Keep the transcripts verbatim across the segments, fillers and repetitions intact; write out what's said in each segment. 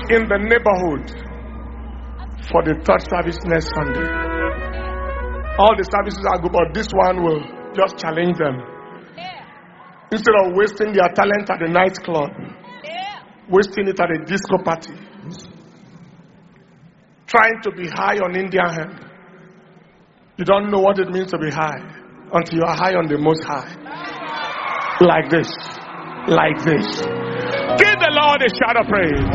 in the neighborhood for the third service next Sunday. All the services are good, but this one will just challenge them. Instead of wasting their talent at the nightclub, wasting it at a disco party, trying to be high on Indian hemp. You don't know what it means to be high until you are high on the most high. Like this. Like this. Give the Lord a shout of praise.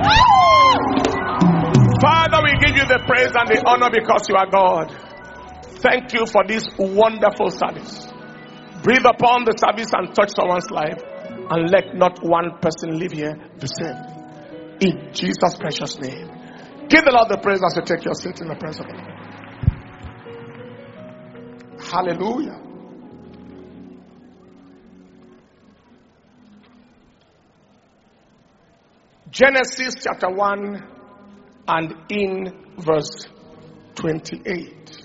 Father, we give you the praise and the honor because you are God. Thank you for this wonderful service. Breathe upon the service and touch someone's life, and let not one person live here the same. In Jesus' precious name. Give the Lord the praise as you take your seat in the presence of the Lord. Hallelujah. Genesis chapter one and in verse twenty-eight.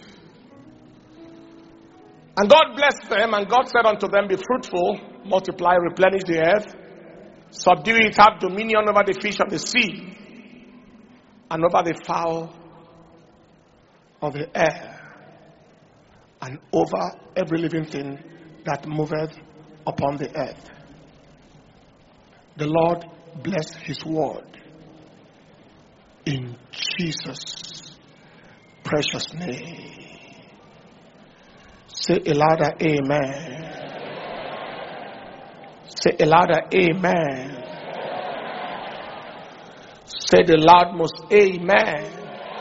And God blessed them, and God said unto them, be fruitful, multiply, replenish the earth, subdue it, have dominion over the fish of the sea, and over the fowl of the air, and over every living thing that moveth upon the earth. The Lord bless his word in Jesus' precious name. Say a louder amen. Say a louder amen. Say the loudmost amen.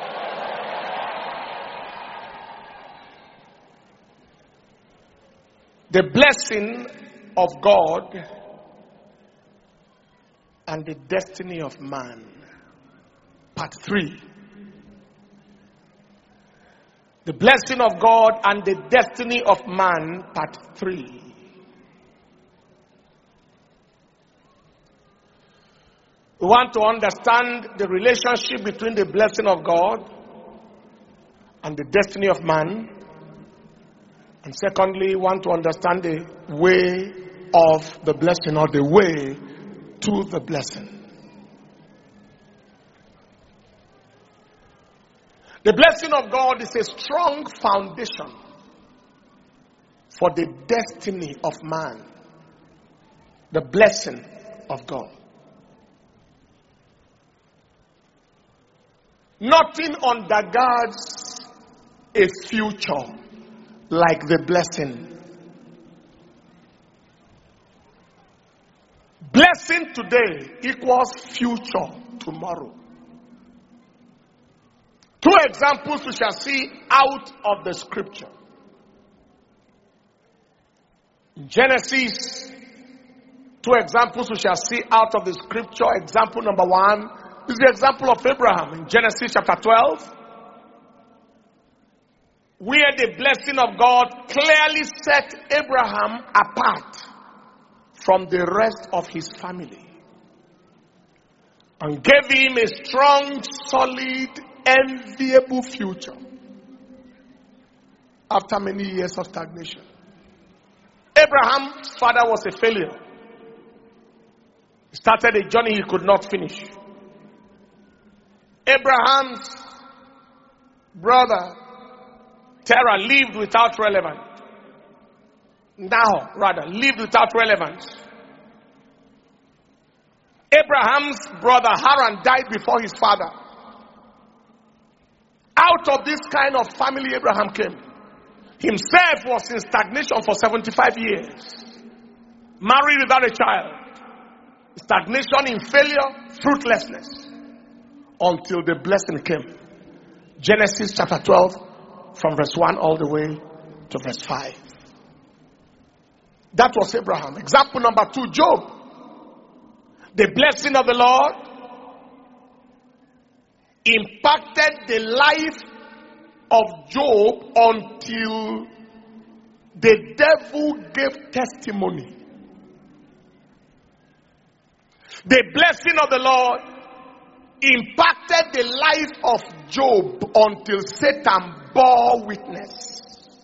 The blessing of God and the destiny of man. Part three. The blessing of God and the destiny of man. Part three. We want to understand the relationship between the blessing of God and the destiny of man. And secondly, we want to understand the way of the blessing, or the way to the blessing. The blessing of God is a strong foundation for the destiny of man. The blessing of God. Nothing undergirds a future like the blessing. Blessing today equals future tomorrow. Two examples we shall see out of the scripture. In Genesis, two examples we shall see out of the scripture. Example number one is the example of Abraham in Genesis chapter twelve, where the blessing of God clearly set Abraham apart from the rest of his family and gave him a strong, solid, enviable future after many years of stagnation. Abraham's father was a failure. He started a journey he could not finish. Abraham's brother Terah lived without relevance. Now, rather, lived without relevance. Abraham's brother Haran died before his father. Out of this kind of family Abraham came. Himself was in stagnation for seventy-five years. Married without a child. Stagnation in failure, fruitlessness. Until the blessing came. Genesis chapter twelve, from verse one all the way to verse five. That was Abraham. Example number two, Job. The blessing of the Lord impacted the life of Job until the devil gave testimony. The blessing of the Lord impacted the life of Job until Satan bore witness.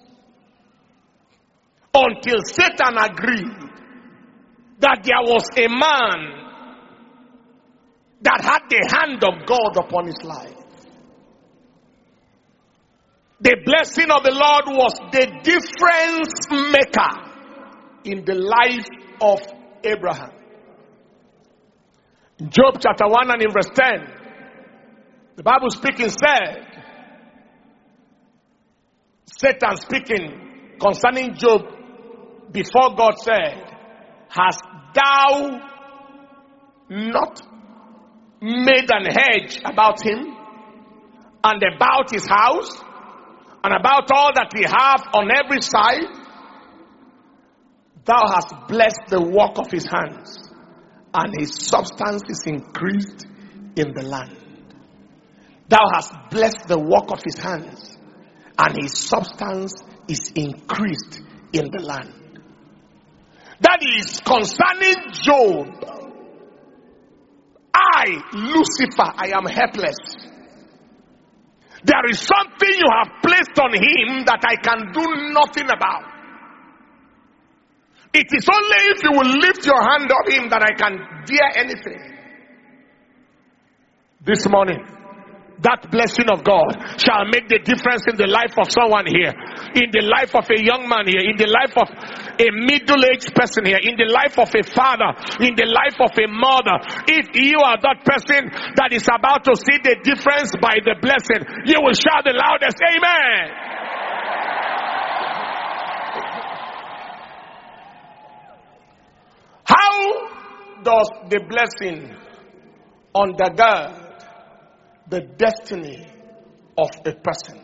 Until Satan agreed that there was a man that had the hand of God upon his life. The blessing of the Lord was the difference maker in the life of Abraham. In Job chapter one and in verse ten, the Bible speaking said, Satan speaking concerning Job before God said, hast thou not made an hedge about him and about his house and about all that we have on every side? Thou hast blessed the work of his hands, and his substance is increased in the land. Thou hast blessed the work of his hands, and his substance is increased in the land. That is concerning Job. I, Lucifer, I am helpless. There is something you have placed on him that I can do nothing about. It is only if you will lift your hand on him that I can dare anything. This morning, that blessing of God shall make the difference in the life of someone here, in the life of a young man here, in the life of a middle-aged person here, in the life of a father, in the life of a mother. If you are that person that is about to see the difference by the blessing, you will shout the loudest, amen. How does the blessing undergird the destiny of a person?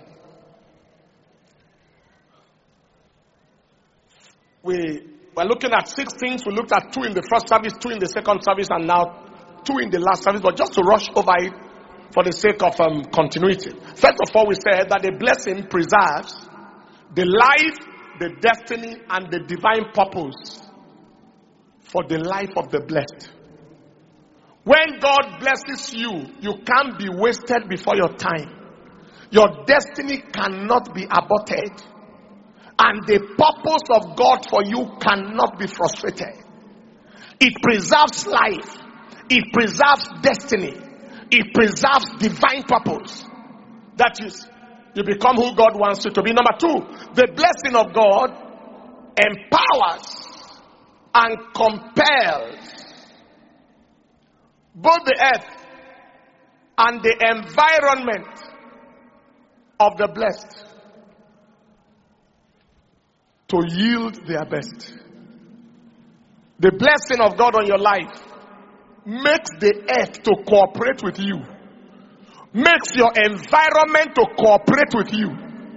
We were looking at six things. We looked at two in the first service, two in the second service, and now two in the last service. But just to rush over it for the sake of um, continuity. First of all, we said that the blessing preserves the life, the destiny, and the divine purpose for the life of the blessed. When God blesses you, you can't be wasted before your time. Your destiny cannot be aborted. And the purpose of God for you cannot be frustrated. It preserves life. It preserves destiny. It preserves divine purpose. That is, you become who God wants you to be. Number two, the blessing of God empowers and compels both the earth and the environment of the blessed to yield their best. The blessing of God on your life makes the earth to cooperate with you, makes your environment to cooperate with you.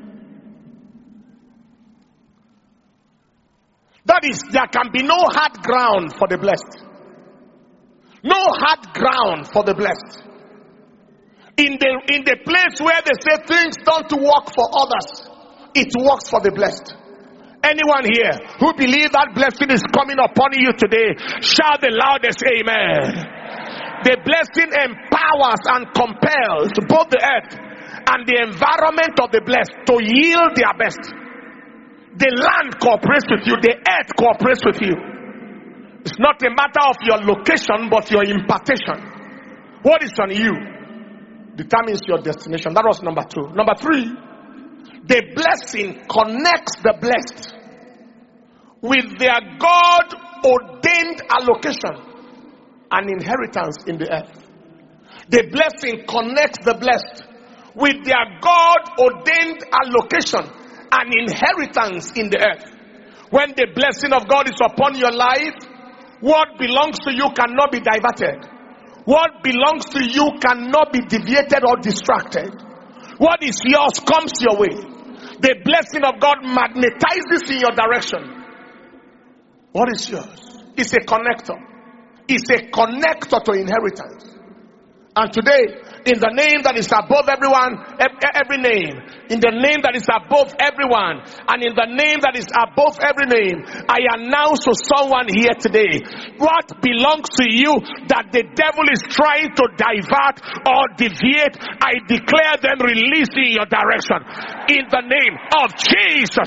That is, there can be no hard ground for the blessed. No hard ground for the blessed. In the, in the place where they say things don't work for others, it works for the blessed. Anyone here who believes that blessing is coming upon you today, shout the loudest amen. The blessing empowers and compels both the earth and the environment of the blessed to yield their best. The land cooperates with you. The earth cooperates with you. It's not a matter of your location, but your impartation. What is on you determines your destination. That was number two. Number three, the blessing connects the blessed with their God-ordained allocation and inheritance in the earth. The blessing connects the blessed with their God-ordained allocation and inheritance in the earth. When the blessing of God is upon your life, what belongs to you cannot be diverted. What belongs to you cannot be deviated or distracted. What is yours comes your way. The blessing of God magnetizes in your direction. What is yours? It's a connector. It's a connector to inheritance. And today, in the name that is above everyone, every name, in the name that is above everyone, and in the name that is above every name, I announce to someone here today, what belongs to you that the devil is trying to divert or deviate, I declare them released in your direction, in the name of Jesus.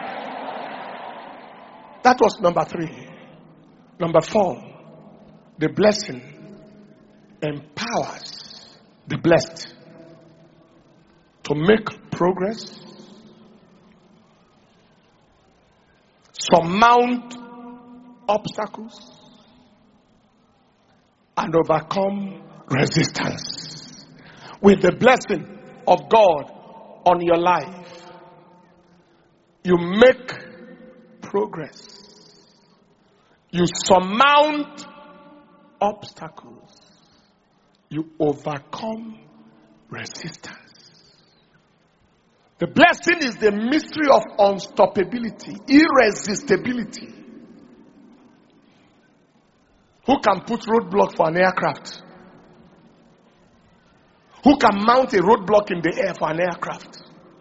That was number three. Number four, the blessing empowers empowers the blessed to make progress, surmount obstacles, and overcome resistance. With the blessing of God on your life, you make progress. You surmount obstacles. You overcome resistance. The blessing is the mystery of unstoppability, irresistibility. Who can put roadblock for an aircraft? Who can mount a roadblock in the air for an aircraft?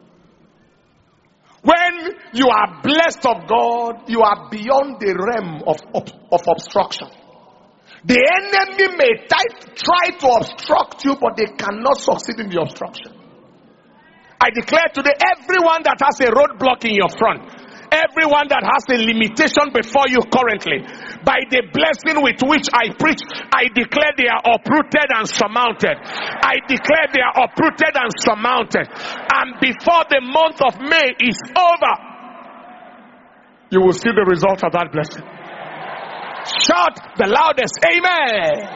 When you are blessed of God, you are beyond the realm of, of, of obstruction. The enemy may try, try to obstruct you, but they cannot succeed in the obstruction. I declare today, everyone that has a roadblock in your front, everyone that has a limitation before you currently, by the blessing with which I preach, I declare they are uprooted and surmounted. I declare they are uprooted and surmounted. And before the month of May is over, you will see the result of that blessing. Shout the loudest, amen.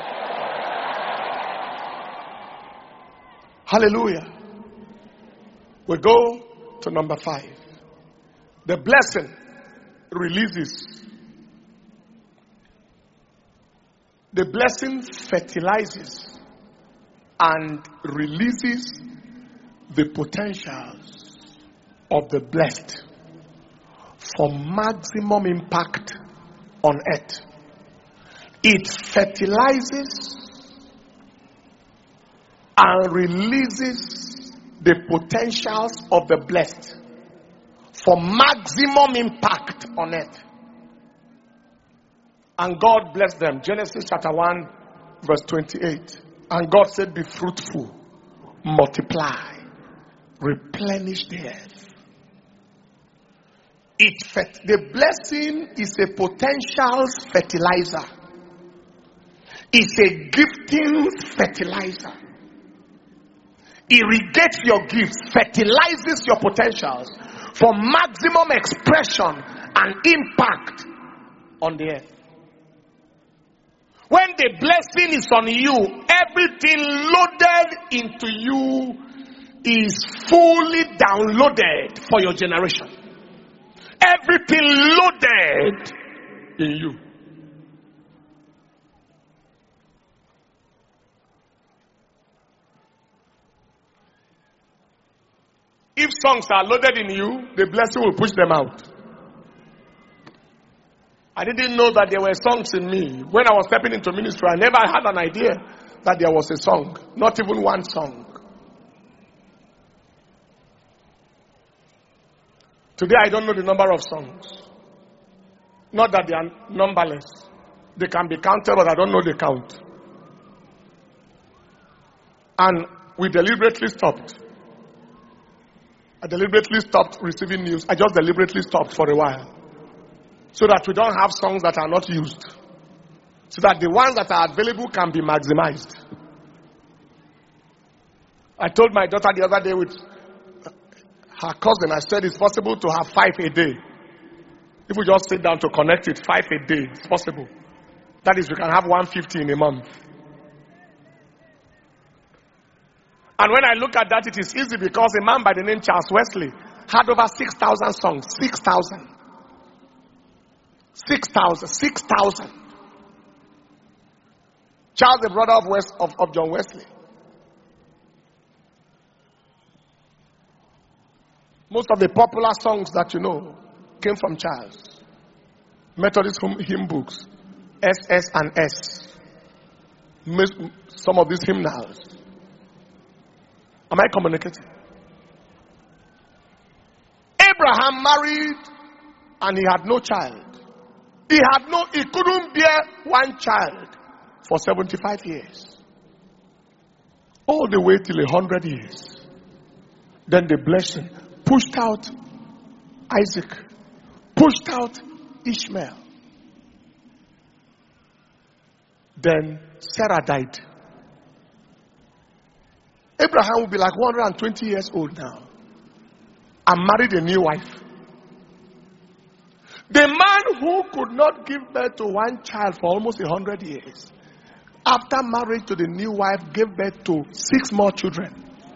Hallelujah. We go to number five. The blessing releases. The blessing fertilizes and releases the potentials of the blessed for maximum impact on earth. It fertilizes and releases the potentials of the blessed for maximum impact on earth. And God blessed them. Genesis chapter one, verse twenty-eight. And God said, be fruitful, multiply, replenish the earth. It fet- the blessing is a potential fertilizer. It's a gifting fertilizer. Irrigates your gifts, fertilizes your potentials for maximum expression and impact on the earth. When the blessing is on you, everything loaded into you is fully downloaded for your generation. Everything loaded in you. If songs are loaded in you, the blessing will push them out. I didn't know that there were songs in me. When I was stepping into ministry, I never had an idea that there was a song. Not even one song. Today I don't know the number of songs. Not that they are numberless. They can be counted, but I don't know the count. And we deliberately stopped. I deliberately stopped receiving news. I just deliberately stopped for a while. So that we don't have songs that are not used. So that the ones that are available can be maximized. I told my daughter the other day with her cousin, I said it's possible to have five a day. If we just sit down to connect it, five a day, it's possible. That is, we can have one hundred fifty in a month. And when I look at that, it is easy because a man by the name Charles Wesley had over six thousand songs. six thousand. six thousand. six thousand. Charles, the brother of, West, of, of John Wesley. Most of the popular songs that you know came from Charles. Methodist hymn books. S S and S. Some of these hymnals. Am I communicating? Abraham married and he had no child. He had no, he couldn't bear one child for seventy-five years. All the way till one hundred years. Then the blessing pushed out Isaac, pushed out Ishmael. Then Sarah died. Abraham will be like one hundred twenty years old now and married a new wife. The man who could not give birth to one child for almost a hundred years, after marriage to the new wife, gave birth to six more children.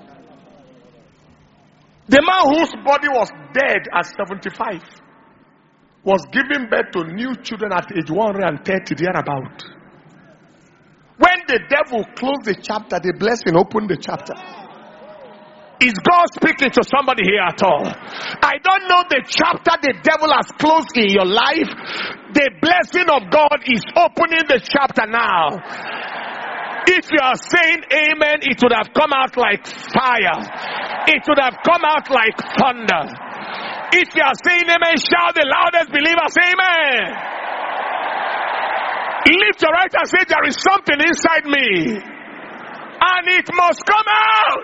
The man whose body was dead at seventy-five was giving birth to new children at age one hundred thirty, thereabout. When the devil closed the chapter, the blessing opened the chapter. Is God speaking to somebody here at all? I don't know the chapter the devil has closed in your life. The blessing of God is opening the chapter now. If you are saying amen, it would have come out like fire. It would have come out like thunder. If you are saying amen, shout the loudest believers, amen. Lift your right and say, there is something inside me, and it must come out.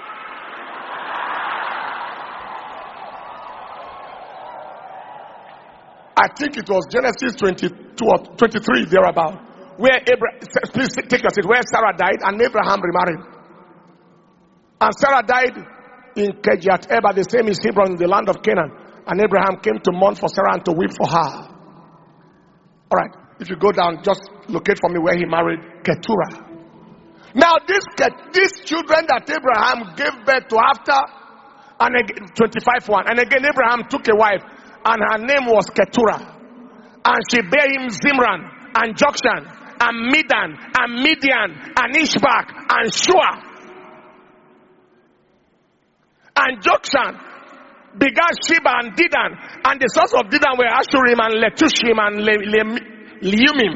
I think it was Genesis twenty-two or twenty-three, thereabout, where Abraham, please take your seat, where Sarah died and Abraham remarried. And Sarah died in Kirjat Eba, the same is Hebron, in the land of Canaan. And Abraham came to mourn for Sarah and to weep for her. All right. If you go down, just locate for me where he married Keturah. Now, this these children that Abraham gave birth to after, and again, twenty-five one, and again Abraham took a wife, and her name was Keturah, and she bare him Zimran, and Jokshan, and Midan, and Midian, and Ishbak, and Shua. And Jokshan begat Sheba and Dedan, and the sons of Dedan were Ashurim and Letushim and Le- Le- Leumim,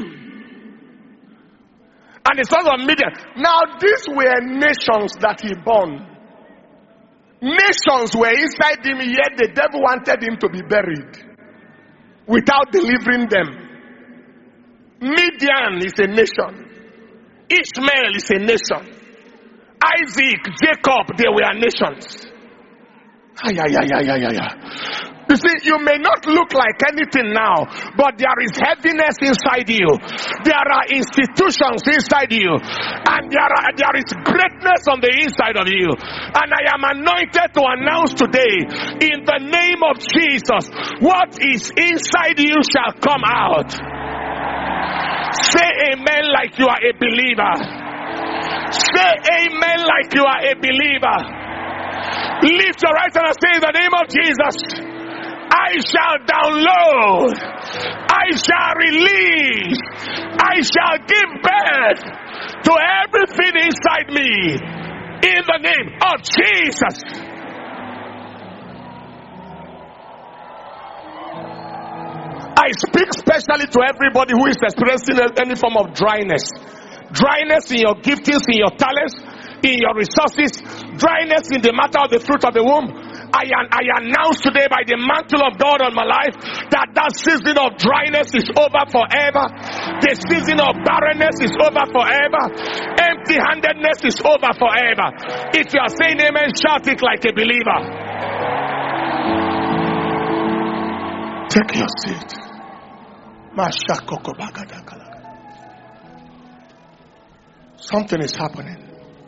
and the sons of Midian. Now these were nations that he born. Nations were inside him, yet the devil wanted him to be buried without delivering them. Midian is a nation. Ishmael is a nation. Isaac, Jacob, they were nations. Ay, ay, ay, ay, ay, ay. You see, you may not look like anything now, but there is heaviness inside you. There are institutions inside you, and there are there is greatness on the inside of you. And I am anointed to announce today, in the name of Jesus, what is inside you shall come out. Say amen like you are a believer. Say amen like you are a believer. Lift your right hand and say, in the name of Jesus, I shall download, I shall release, I shall give birth to everything inside me in the name of Jesus. I speak specially to everybody who is experiencing any form of dryness. Dryness in your giftings, in your talents, in your resources, dryness in the matter of the fruit of the womb. I, I announce today by the mantle of God on my life that that season of dryness is over forever. The season of barrenness is over forever. Empty-handedness is over forever. If you are saying amen, shout it like a believer. Take your seat. Something is happening.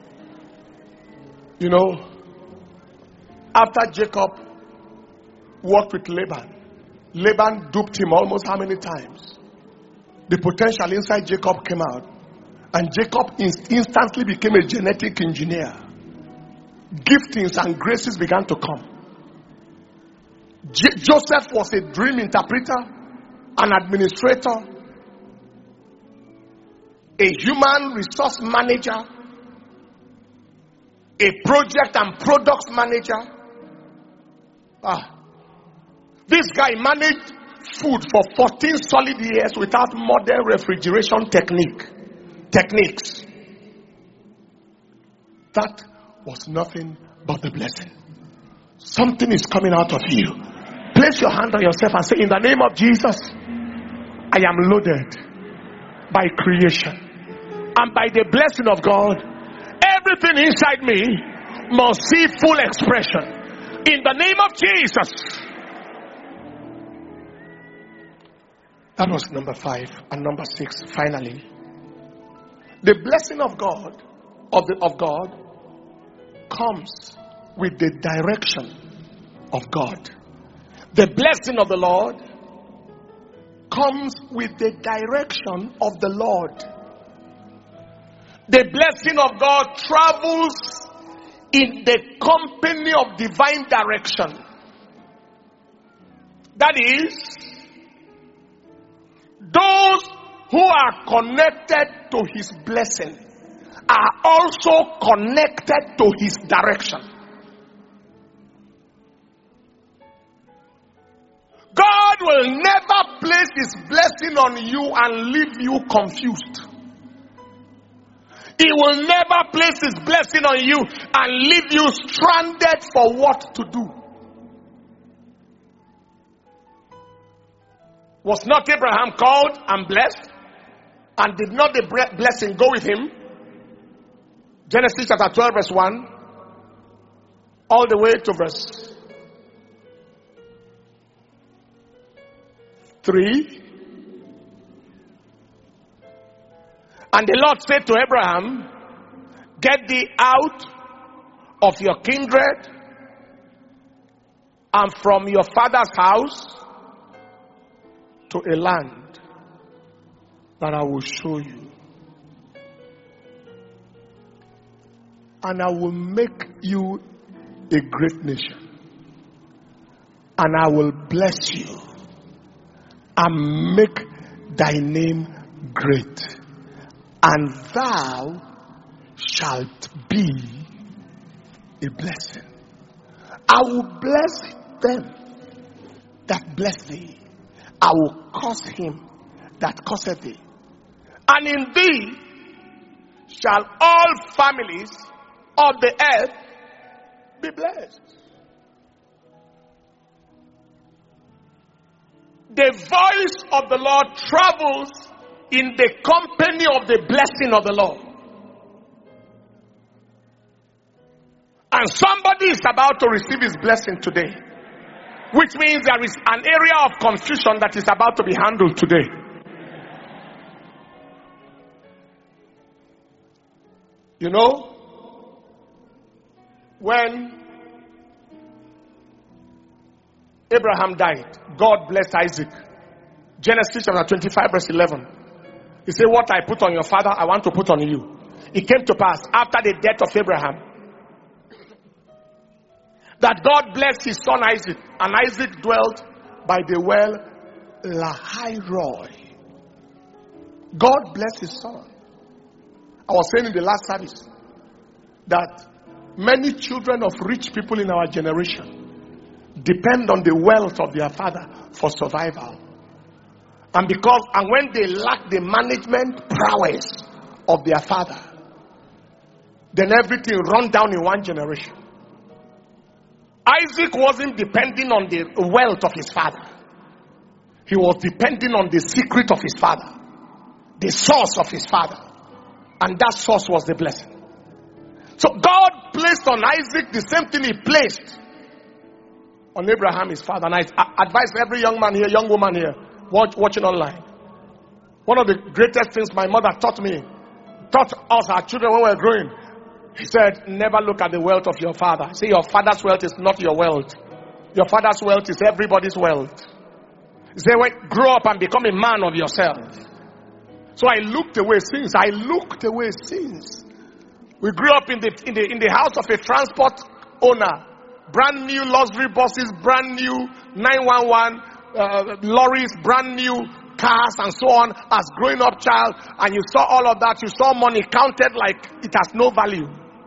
You know, after Jacob worked with Laban, Laban duped him almost how many times? The potential inside Jacob came out, and Jacob inst- instantly became a genetic engineer. Giftings and graces began to come. J- Joseph was a dream interpreter, an administrator, a human resource manager, a project and products manager. Ah, this guy managed food for fourteen solid years without modern refrigeration technique techniques. That was nothing but the blessing. Something is coming out of you. Place your hand on yourself and say, in the name of Jesus, I am loaded by creation. And by the blessing of God, everything inside me must see full expression. In the name of Jesus. That was number five. And number six, finally. The blessing of God, of, the, of God, comes with the direction of God. The blessing of the Lord comes with the direction of the Lord. The blessing of God travels in the company of divine direction. That is, those who are connected to his blessing are also connected to his direction. God will never place his blessing on you and leave you confused. He will never place his blessing on you and leave you stranded for what to do. Was not Abraham called and blessed? And did not the blessing go with him? Genesis chapter twelve verse one all the way to verse three. And the Lord said to Abraham, get thee out of your kindred and from your father's house to a land that I will show you. And I will make you a great nation. And I will bless you and make thy name great. And thou shalt be a blessing. I will bless them that bless thee. I will curse him that curseth thee. And in thee shall all families of the earth be blessed. The voice of the Lord travels in the company of the blessing of the Lord. And somebody is about to receive his blessing today. Which means there is an area of confusion that is about to be handled today. You know, when Abraham died, God blessed Isaac. Genesis chapter twenty-five verse eleven. He said, what I put on your father, I want to put on you. It came to pass after the death of Abraham that God blessed his son Isaac, and Isaac dwelt by the well Lahairoi. God blessed his son. I was saying in the last service that many children of rich people in our generation depend on the wealth of their father for survival. And because, and when they lack the management prowess of their father, then everything run down in one generation. Isaac wasn't depending on the wealth of his father. He was depending on the secret of his father, the source of his father. And that source was the blessing. So God placed on Isaac the same thing he placed on Abraham, his father. And I advise every young man here, young woman here, watch, watching online. One of the greatest things my mother taught me, taught us, our children, when we were growing, he said, never look at the wealth of your father. See, your father's wealth is not your wealth. Your father's wealth is everybody's wealth. He said, well, grow up and become a man of yourself. So I looked away since. I looked away since. We grew up in the, in the, in the house of a transport owner. Brand new luxury buses, brand new nine one one uh, lorries, brand new cars and so on. As growing up child, and you saw all of that, you saw money counted like it has no value.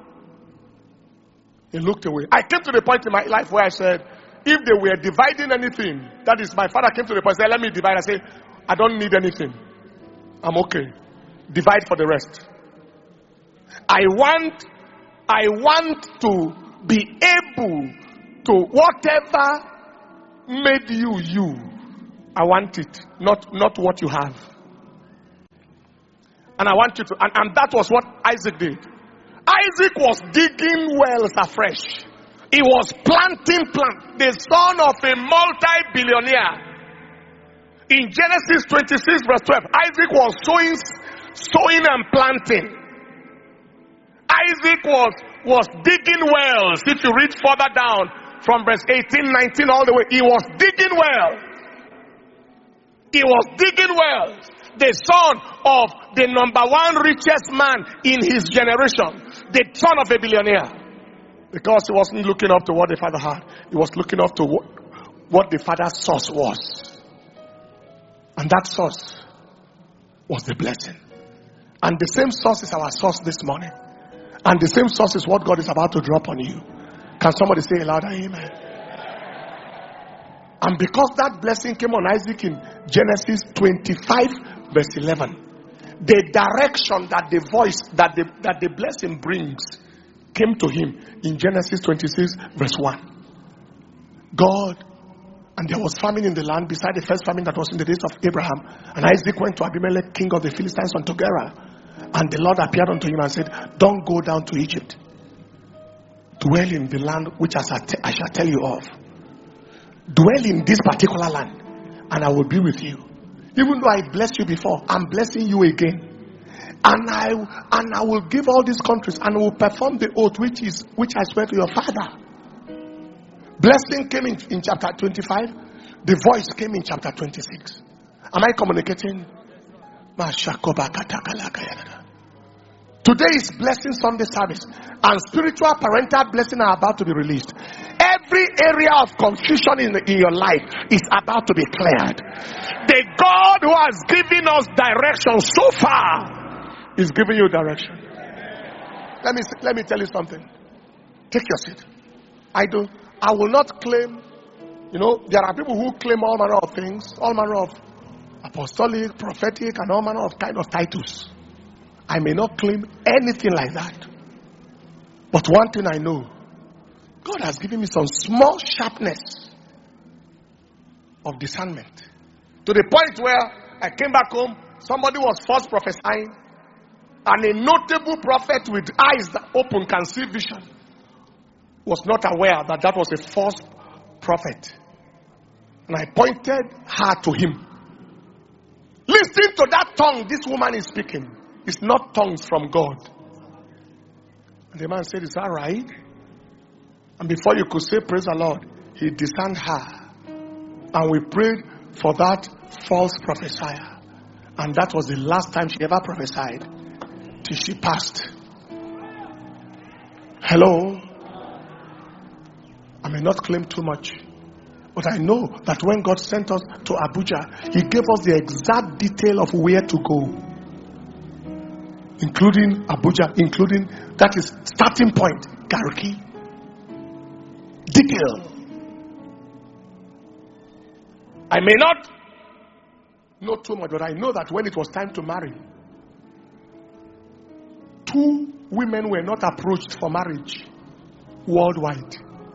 He looked away. I came to the point in my life where I said, if they were dividing anything, that is, my father came to the point and said, let me divide. I said, I don't need anything. I'm okay. Divide for the rest. I want, I want to be able to, whatever made you you, I want it, not, not what you have. And I want you to, and, and that was what Isaac did. Isaac was digging wells afresh. He was planting plants. The son of a multi-billionaire. In Genesis twenty-six verse twelve, Isaac was sowing, sowing and planting. Isaac was was digging wells. If you read further down from verse eighteen, nineteen all the way, he was digging wells. He was digging wells. The son of the number one richest man in his generation. The son of a billionaire. Because he wasn't looking up to what the father had. He was looking up to what, what the father's source was. And that source was the blessing. And the same source is our source this morning. And the same source is what God is about to drop on you. Can somebody say louder amen? And because that blessing came on Isaac in Genesis twenty-five verse eleven, the direction that the voice, that the, that the blessing brings came to him in Genesis twenty-six verse one. God, and there was famine in the land beside the first famine that was in the days of Abraham. And Isaac went to Abimelech, king of the Philistines, unto Gerar. And the Lord appeared unto him and said, don't go down to Egypt. Dwell in the land which I shall tell you of. Dwell in this particular land, and I will be with you. Even though I blessed you before, I'm blessing you again. And I and I will give all these countries, and I will perform the oath which is which I swear to your father. Blessing came in, in chapter twenty-five. The voice came in chapter twenty-six. Am I communicating? Today is Blessing Sunday service, and spiritual parental blessing are about to be released. Every area of confusion in, in your life is about to be cleared. The God who has given us direction so far is giving you direction. Let me let me tell you something. Take your seat. I do. I will not claim. You know, there are people who claim all manner of things, all manner of apostolic, prophetic, and all manner of kind of titles. I may not claim anything like that. But one thing I know, God has given me some small sharpness of discernment. To the point where I came back home, somebody was first prophesying, and a notable prophet with eyes that open can see vision was not aware that that was a false prophet. And I pointed her to him. Listen to that tongue this woman is speaking. It's not tongues from God. And the man said, is that right? And before you could say praise the Lord, he discerned her. And we prayed for that false prophesier. And that was the last time she ever prophesied till she passed. Hello? I may not claim too much, but I know that when God sent us to Abuja, he gave us the exact detail of where to go. Including Abuja, including, that is starting point, Garki. Detail. I may not know too much, but I know that when it was time to marry, two women were not approached for marriage worldwide.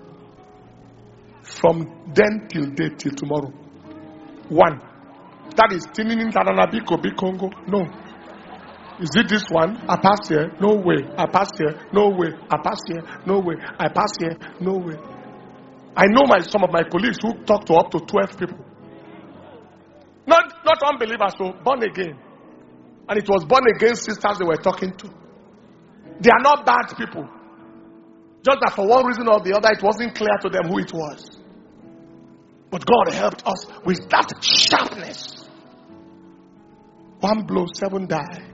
From then till date, till tomorrow. One. That is Tininin Taranabiko Bikongo. No. Is it this one? I pass here. No way. I pass here. No way. I pass here. No way. I pass here. No way. I know my some of my colleagues who talk to up to twelve people. Not not unbelievers, so born again. And it was born again sisters they were talking to. They are not bad people. Just that for one reason or the other, it wasn't clear to them who it was. But God helped us with that sharpness. One blow, seven die.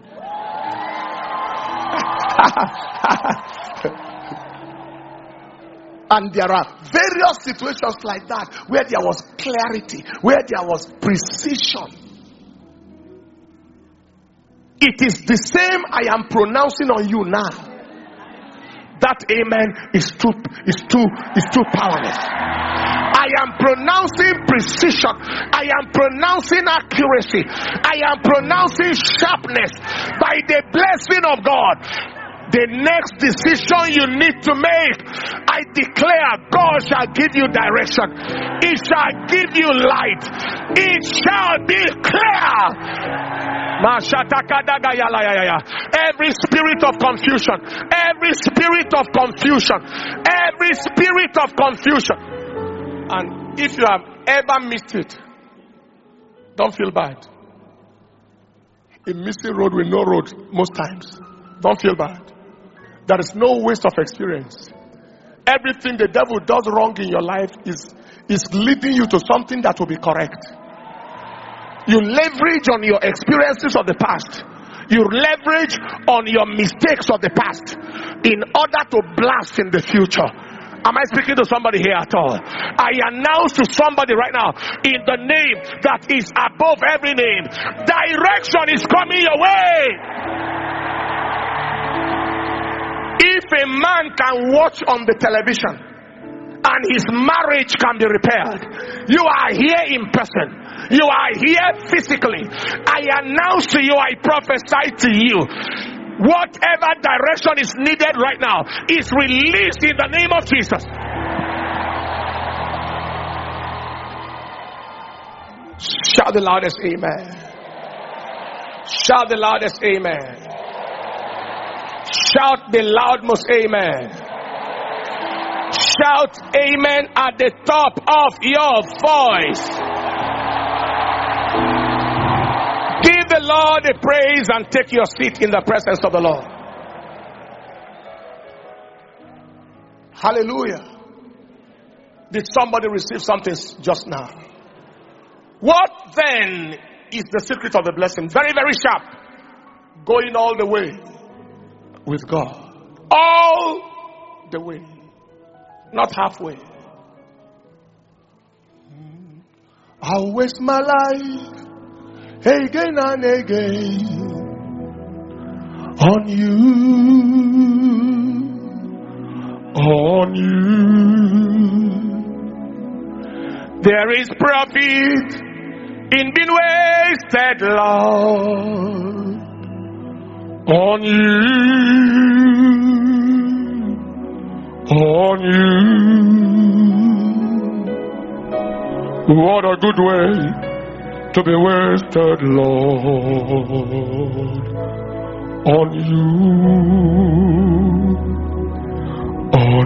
And there are various situations like that where there was clarity, where there was precision. It is the same I am pronouncing on you now. That amen is too is too is too powerless. I am pronouncing precision. I am pronouncing accuracy. I am pronouncing sharpness by the blessing of God. The next decision you need to make, I declare God shall give you direction. It shall give you light. It shall be clear. Every spirit of confusion, every spirit of confusion, every spirit of confusion. And if you have ever missed it, don't feel bad. A missing road with no road most times. Don't feel bad. There is no waste of experience. Everything the devil does wrong in your life is, is leading you to something that will be correct. You leverage on your experiences of the past. You leverage on your mistakes of the past in order to blast in the future. Am I speaking to somebody here at all? I announce to somebody right now, in the name that is above every name, direction is coming your way. If a man can watch on the television and his marriage can be repaired, you are here in person. You are here physically. I announce to you, I prophesy to you, whatever direction is needed right now is released in the name of Jesus. Shout the loudest amen. Shout the loudest amen. Shout the loudmost amen. Shout amen at the top of your voice. Give the Lord a praise and take your seat in the presence of the Lord. Hallelujah. Did somebody receive something just now? What then is the secret of the blessing? Very, very sharp. Going all the way with God. All the way. Not halfway. I'll waste my life again and again on you, on you. There is profit in being wasted, Lord, on you, on you. What a good way to be wasted, Lord, on you, on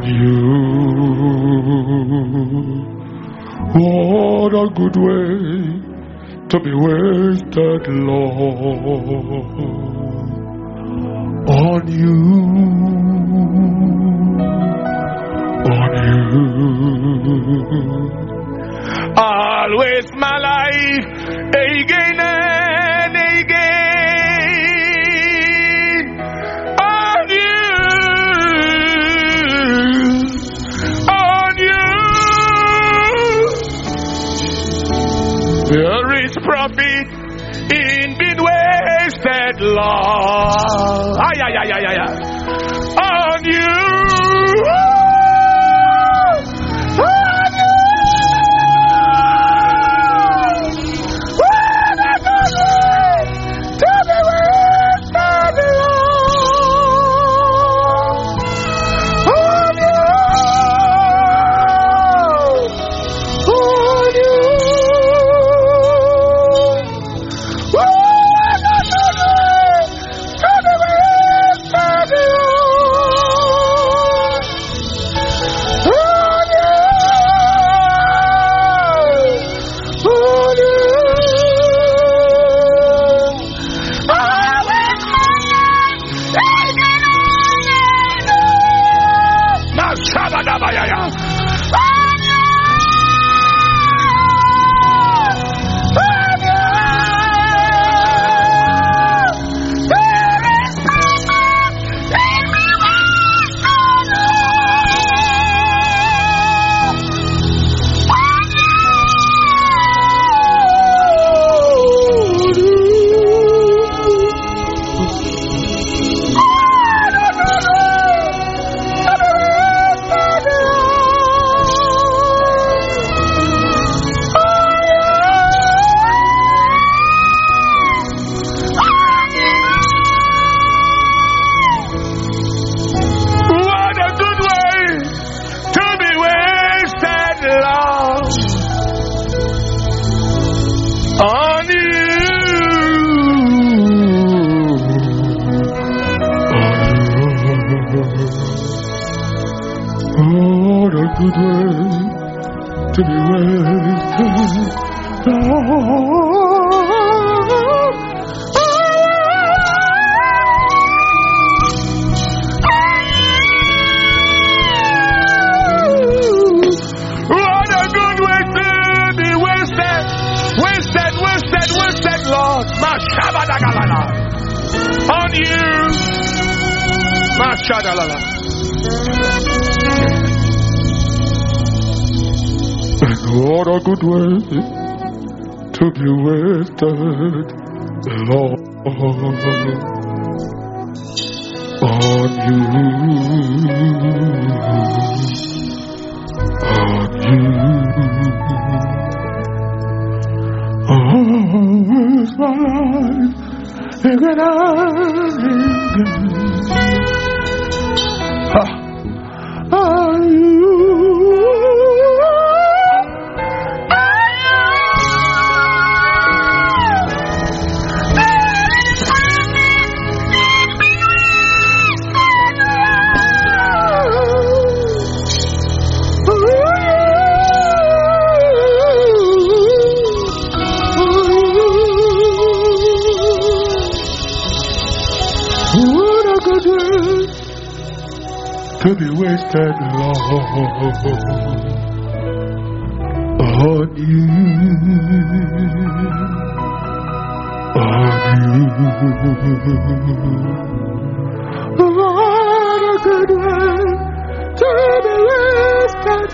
you. What a good way to be wasted, Lord, on you, on you. Always my life again and again on you, on you. There is profit in being wasted, Lord. Ay, ay, ay, ay, ay, ay. On you. Oh Mashadalala. What a good way to be wasted, Lord, on you, on you. Oh, it's my life, and I on you. To be wasted, Lord, on you, on you. What a good way to be wasted,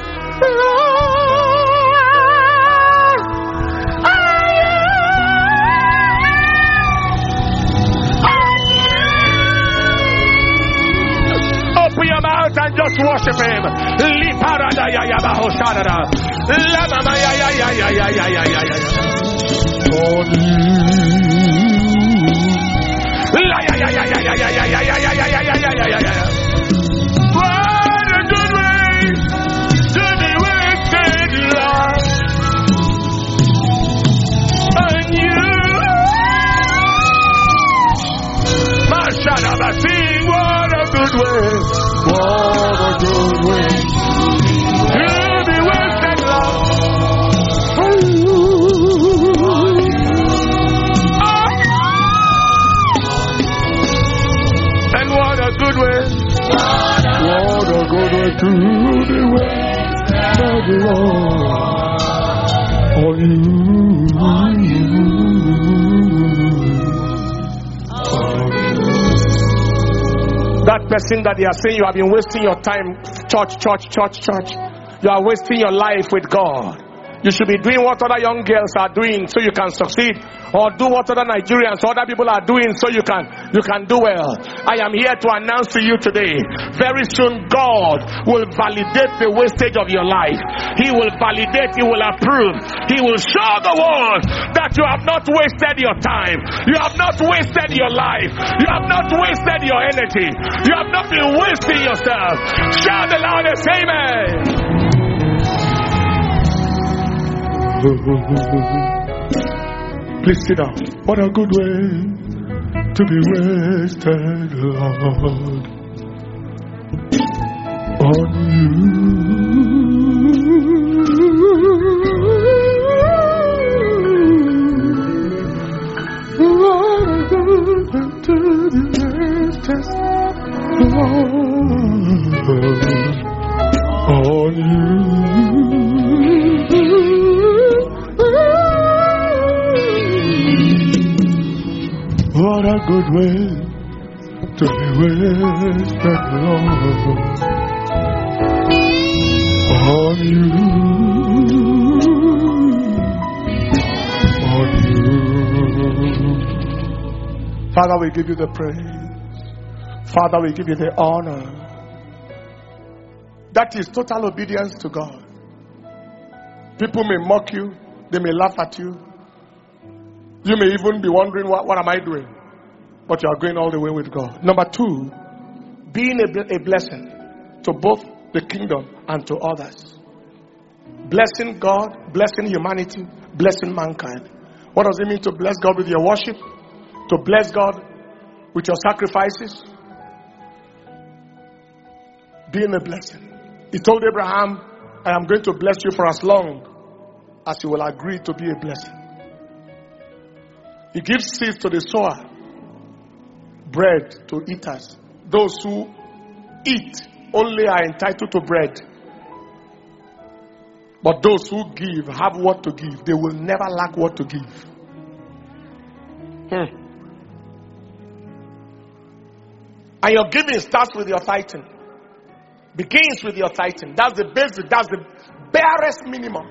Lord, on you. Open your mouth and just worship him. Liparada ya ya bahoshara. La mama ya ya ya ya ya ya ya ya ya. On you. La ya ya ya ya ya ya ya ya ya ya ya ya ya ya ya. What a good way to be wasted, Lord, on you. Mashara basing. What a good way. What a good way to be wasted, Lord. And what a good way. What a good way to be wasted, Lord. On you. On you. That person that they are saying you have been wasting your time, church, church, church, church. You are wasting your life with God. You should be doing what other young girls are doing so you can succeed, or do what other Nigerians or other people are doing so you can you can do well. I am here to announce to you today, very soon God will validate the wastage of your life. He will validate, He will approve, He will show the world that you have not wasted your time, you have not wasted your life, you have not wasted your energy, you have not been wasting yourself. Shout the loudest amen. Please sit down. What a good way to be wasted, Lord, on you. What a good way to be wasted, Lord, on you. What a good way to be wasted, Lord, on you, on you. Father, we give you the praise. Father, we give you the honor. That is total obedience to God. People may mock you, they may laugh at you. You may even be wondering, what, what am I doing? But you are going all the way with God. Number two, being a, a blessing to both the kingdom and to others. Blessing God, blessing humanity, blessing mankind. What does it mean to bless God with your worship? To bless God with your sacrifices? Being a blessing. He told Abraham, I am going to bless you for as long as you will agree to be a blessing. He gives seeds to the sower, bread to eaters. Those who eat only are entitled to bread. But those who give have what to give. They will never lack what to give. Hmm. And your giving starts with your tithing. Begins with your tithing. That's the basic, that's the barest minimum.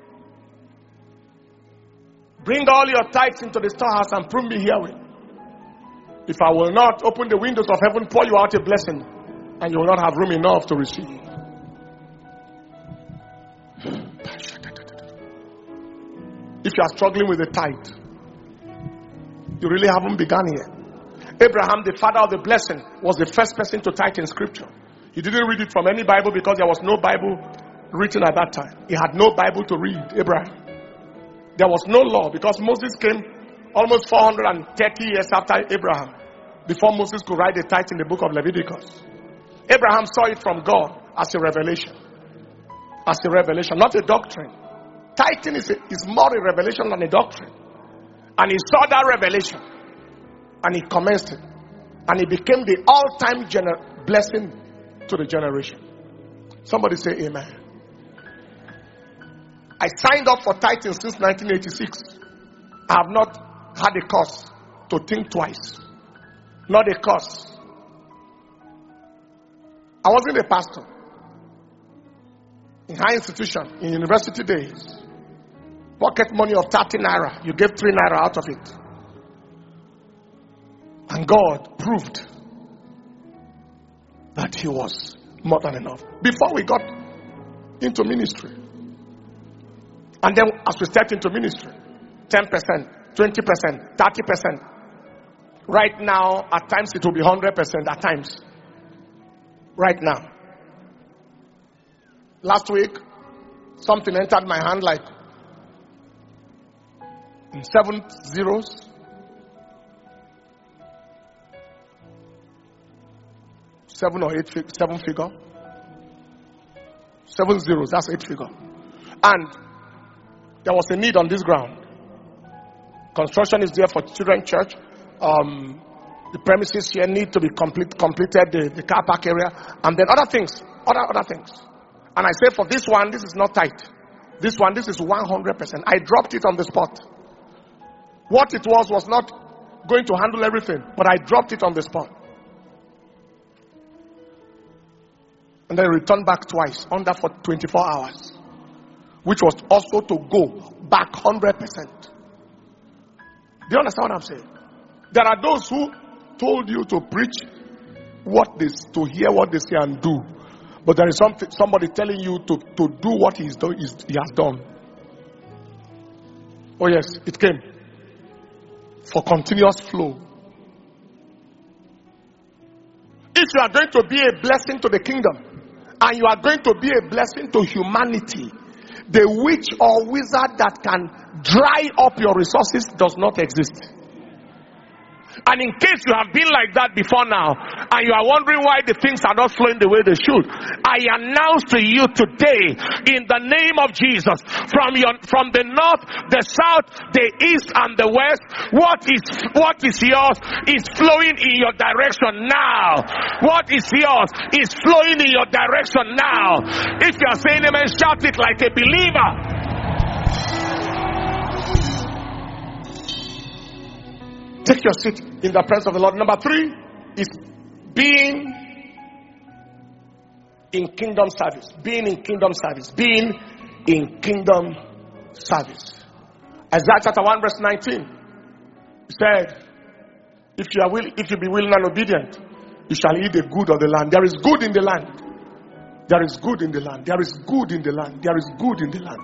Bring all your tithes into the storehouse and prove me herewith. If I will not open the windows of heaven, pour you out a blessing, and you will not have room enough to receive. If you are struggling with the tithe, you really haven't begun here. Abraham, the father of the blessing, was the first person to tithe in scripture. He didn't read it from any Bible because there was no Bible written at that time. He had no Bible to read, Abraham. There was no law because Moses came almost four hundred thirty years after Abraham, before Moses could write the tithe in the book of Leviticus. Abraham saw it from God as a revelation. As a revelation, not a doctrine. Tithing is, a, is more a revelation than a doctrine. And he saw that revelation. And he commenced it. And it became the all-time gener- blessing to the generation. Somebody say amen. I signed up for tithing since nineteen eighty-six. I have not had a cause to think twice. Not a cause. I wasn't a pastor. In high institution, in university days, pocket money of thirty naira, you gave three naira out of it. And God proved that He was more than enough. Before we got into ministry. And then as we stepped into ministry, ten percent, twenty percent, thirty percent. Right now, at times it will be one hundred percent at times. Right now. Last week, something entered my hand like in seven zeros. Seven or eight, seven figure. Seven zeros, that's eight figure. And there was a need on this ground. Construction is there for children's church. Um, the premises here need to be complete, completed, the, the car park area, and then other things, other other things. And I say for this one, this is not tight. This one, this is one hundred percent. I dropped it on the spot. What it was was not going to handle everything, but I dropped it on the spot. And then returned back twice, under for twenty-four hours. Which was also to go back one hundred percent. Do you understand what I'm saying? There are those who told you to preach what this, to hear what they say and do. But there is something, somebody telling you to, to do what he's do, he's, he has done. Oh yes, it came. For continuous flow. If you are going to be a blessing to the kingdom, and you are going to be a blessing to humanity, the witch or wizard that can dry up your resources does not exist. And in case you have been like that before now, and you are wondering why the things are not flowing the way they should, I announce to you today, in the name of Jesus, from your from the north, the south, the east, and the west, what is what is yours is flowing in your direction now. What is yours is flowing in your direction now. If you are saying amen, shout it like a believer. Take your seat in the presence of the Lord. Number three is being in kingdom service. Being in kingdom service. Being in kingdom service. Isaiah chapter one verse nineteen. He said, if you are will, if you be willing and obedient, you shall eat the good of the land. There is good in the land. There is good in the land. There is good in the land. There is good in the land.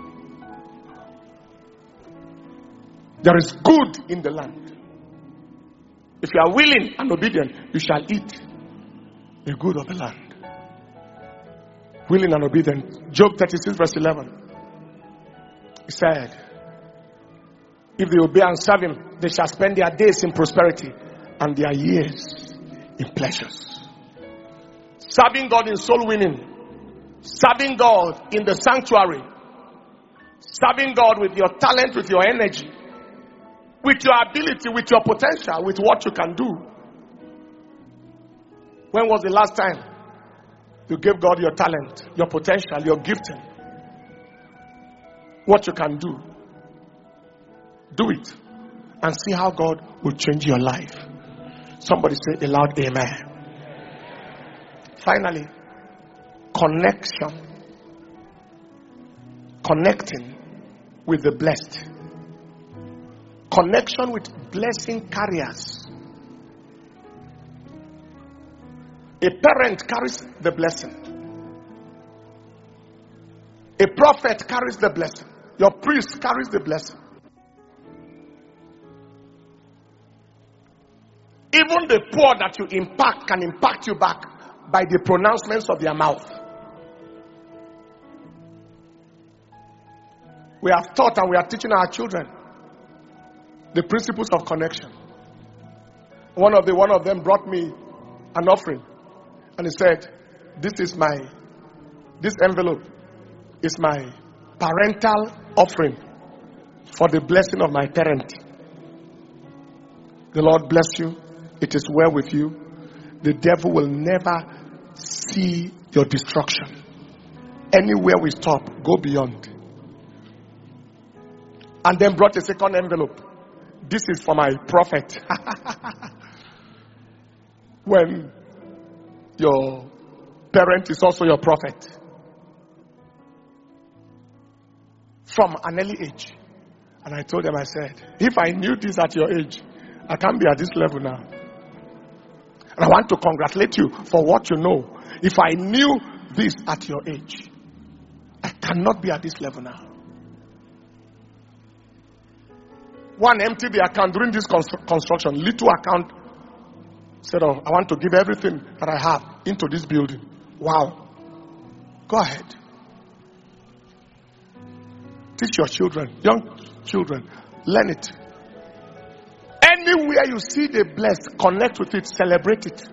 There is good in the land. If you are willing and obedient, you shall eat the good of the land. Willing and obedient. Job thirty-six verse eleven. He said, if they obey and serve him, they shall spend their days in prosperity and their years in pleasures. Serving God in soul winning. Serving God in the sanctuary. Serving God with your talent, with your energy. With your ability, with your potential, with what you can do. When was the last time you gave God your talent, your potential, your gifting? What you can do. Do it. And see how God will change your life. Somebody say a loud amen. Finally, connection. Connecting with the blessed. Connection with blessing carriers. A parent carries the blessing. A prophet carries the blessing. Your priest carries the blessing. Even the poor that you impact can impact you back by the pronouncements of their mouth. We have taught and we are teaching our children the principles of connection. One of the one of them brought me an offering, and he said, "This is my this envelope is my parental offering for the blessing of my parent. The Lord bless you. It is well with you. The devil will never see your destruction. Anywhere we stop, go beyond." And then brought a second envelope. "This is for my prophet." When your parent is also your prophet. From an early age. And I told them, I said, if I knew this at your age, I can't be at this level now. And I want to congratulate you for what you know. If I knew this at your age, I cannot be at this level now. One emptied the account during this construction, little account. Said, "Oh, I want to give everything that I have into this building." Wow. Go ahead. Teach your children, young children, learn it. Anywhere you see the blessed, connect with it, celebrate it.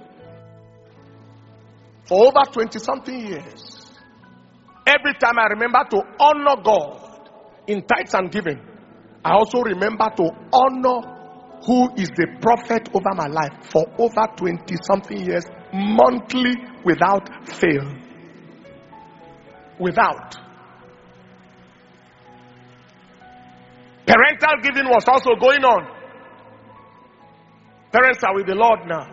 For over twenty something years, every time I remember to honor God in tithes and giving, I also remember to honor who is the prophet over my life for over twenty something years, monthly, without fail. Without. Parental giving was also going on. Parents are with the Lord now.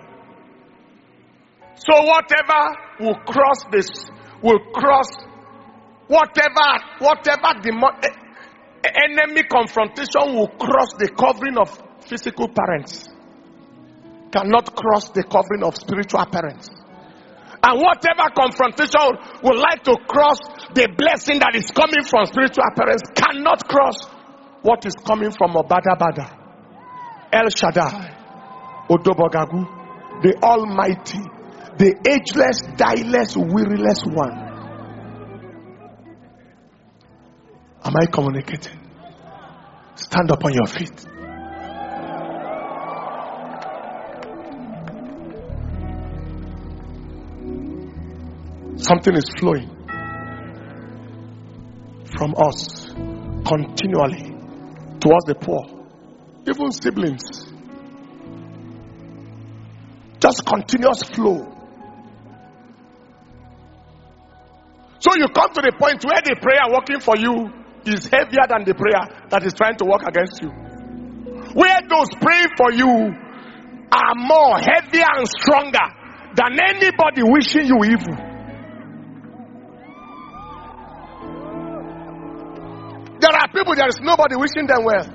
So whatever will cross this, will cross whatever, whatever the enemy confrontation will cross the covering of physical parents, cannot cross the covering of spiritual parents. And whatever confrontation would like to cross the blessing that is coming from spiritual parents cannot cross what is coming from Obada Bada, El Shaddai, Odobogagu, the Almighty, the ageless, diless, weariless one. Am I communicating? Stand up on your feet. Something is flowing from us continually towards the poor, even siblings. Just continuous flow. So you come to the point where the prayer working for you is heavier than the prayer that is trying to work against you. Where those praying for you are more heavier and stronger than anybody wishing you evil. There are people, there is nobody wishing them well.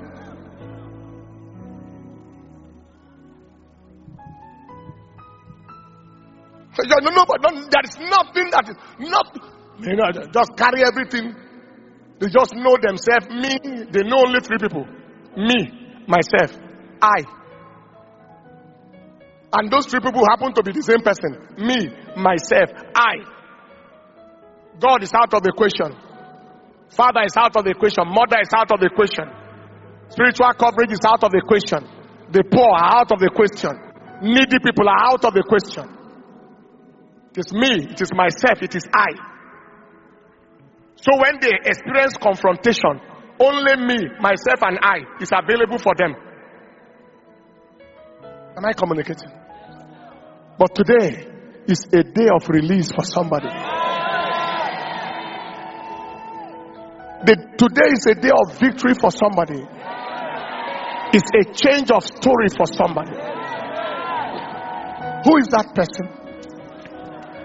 So you know, nobody, no, there is nothing that is not. You know, just carry everything. They just know themselves. Me, they know only three people. Me, myself, I. And those three people happen to be the same person. Me, myself, I. God is out of the equation. Father is out of the equation. Mother is out of the equation. Spiritual coverage is out of the equation. The poor are out of the question. Needy people are out of the question. It is me, it is myself, it is I. So when they experience confrontation, only me, myself and I is available for them. Am I communicating? But today is a day of release for somebody. The, today is a day of victory for somebody. It's a change of story for somebody. Who is that person?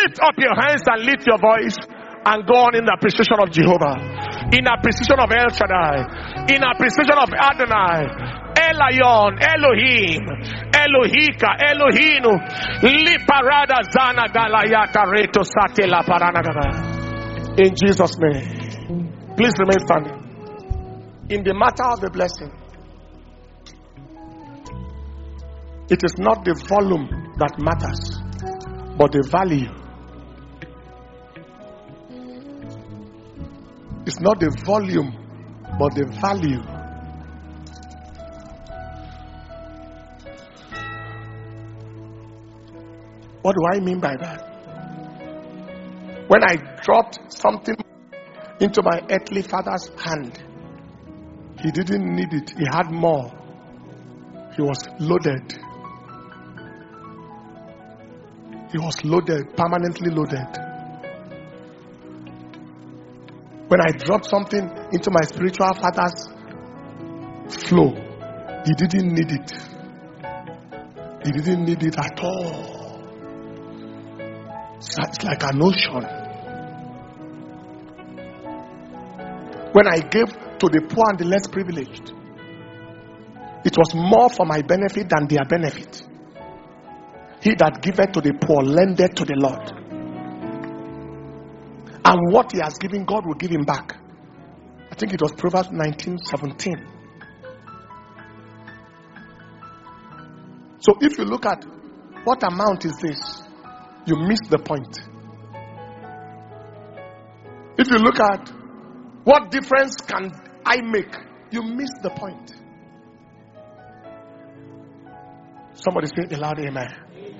Lift up your hands and lift your voice and go on in the appreciation of Jehovah, in appreciation of El Shaddai, in appreciation of Adonai, Elion, Elohim, Elohika, Elohinu, Liparada Zana Galayata Reto Satela Paranagada. In Jesus' name. Please remain standing. In the matter of the blessing, it is not the volume that matters, but the value. It's not the volume, but the value. What do I mean by that? When I dropped something into my earthly father's hand, he didn't need it. He had more. He was loaded. He was loaded, permanently loaded. When I dropped something into my spiritual father's flow, he didn't need it. He didn't need it at all. It's like an ocean. When I gave to the poor and the less privileged, it was more for my benefit than their benefit. He that giveth to the poor lendeth to the Lord. And what he has given, God will give him back. I think it was Proverbs nineteen seventeen. So if you look at what amount is this, you miss the point. If you look at what difference can I make, you miss the point. Somebody say it loud, amen.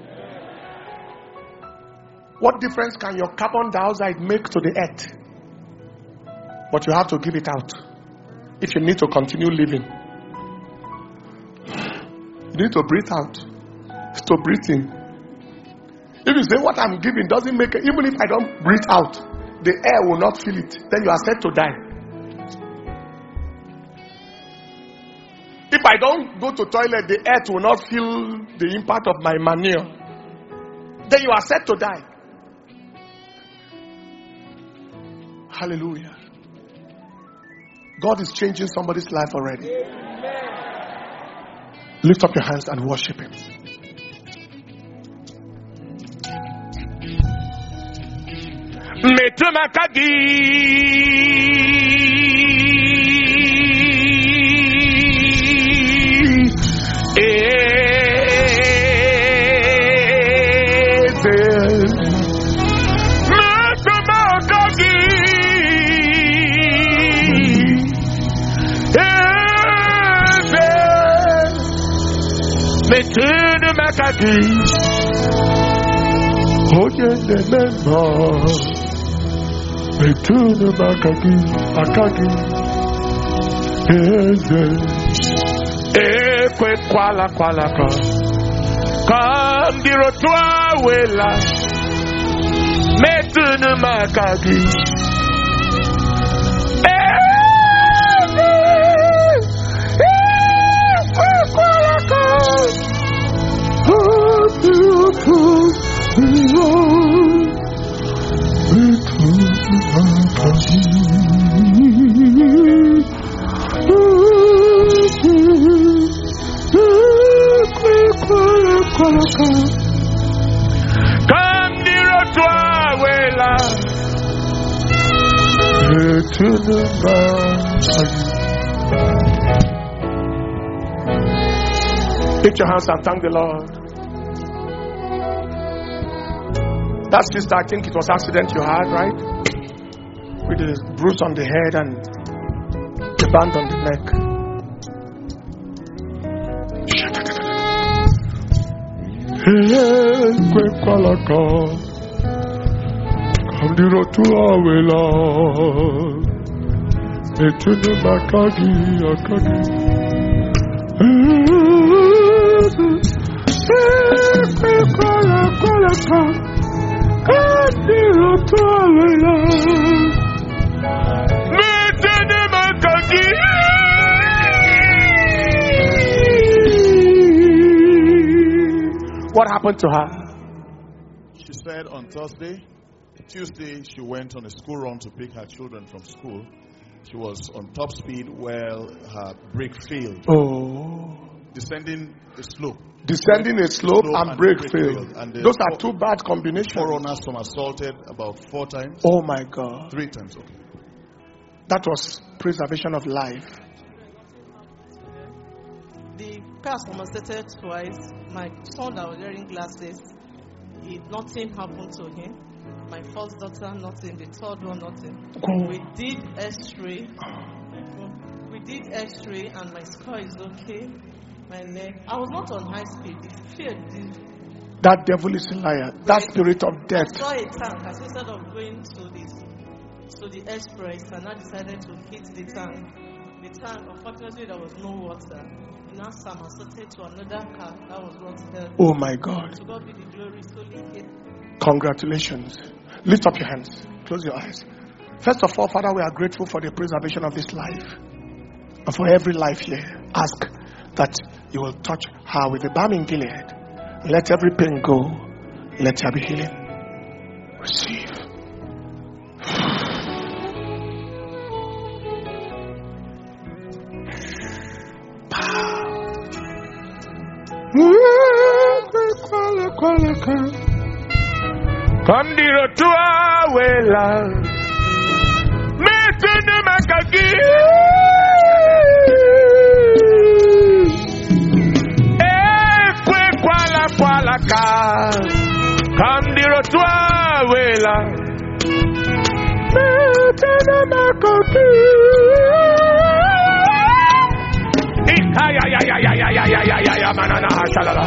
What difference can your carbon dioxide make to the earth? But you have to give it out if you need to continue living. You need to breathe out. To breathe in. If you say what I'm giving doesn't make it, even if I don't breathe out, the air will not feel it, then you are set to die. If I don't go to toilet, the earth will not feel the impact of my manure, then you are set to die. Hallelujah. God is changing somebody's life already. Lift up your hands and worship him. Metumakagi Metumakagi Oye nememba Metune makagi, akagi, eze, ekwe kwala kwala ka, kandiro twa wela, metune makagi, eze, ekwe kwala ka, kandiro twa wela. Lift your hands and thank the Lord. That sister, I think it was accident you had, right? With the bruise on the head and the band on the neck. What happened to her? She said on Thursday, Tuesday, she went on a school run to pick her children from school. She was on top speed while her brake failed. Oh. Descending a slope. Descending a slope, slope and, and brake, brake failed. failed. And those are two bad combinations. Forerunners somersaulted about four times. Oh my God. Three times, okay. That was preservation of life. The car somersaulted twice. My son that was wearing glasses, it, nothing happened to him. My first daughter, nothing. The third one, nothing. Oh. We did X-ray. We did X-ray and my scar is okay. My neck. I was not on high speed. The fear did. That devil is a liar. That spirit of death. I saw a tank. I instead of going to this, to the express, and I decided to hit the tank. The tank, unfortunately, there was no water. Now somersaulted to another car. That was what held. Oh my God. To God be the glory. Solely hit. Congratulations. Lift up your hands. Close your eyes. First of all, Father, we are grateful for the preservation of this life. And for every life here, ask that you will touch her with the balm in Gilead. Let every pain go. Let there be healing. Receive. Kandiro tua wela metene makagi e fue kwala kwala ka kandiro tua wela metene makagi ikaya ya ya ya ya ya ya ya ya ya manana hashalala.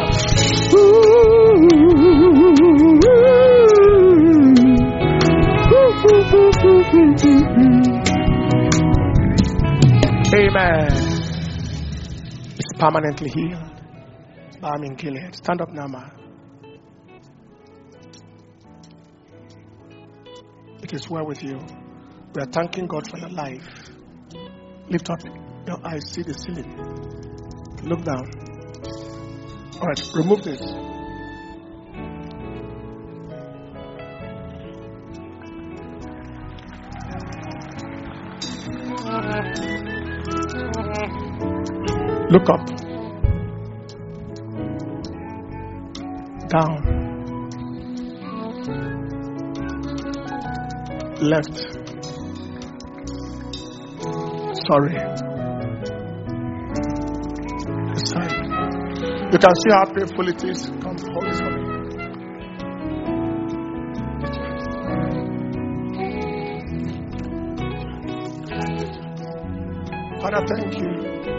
Amen. It's permanently healed. Balm in Gilead. Stand up now, ma. It is well with you. We are thanking God for your life. Lift up your eyes. See the ceiling. Look down. All right. Remove this. Look up. Down. Left. Sorry. This side. You can see how painful it is. Come, hold this for me. Father, thank you.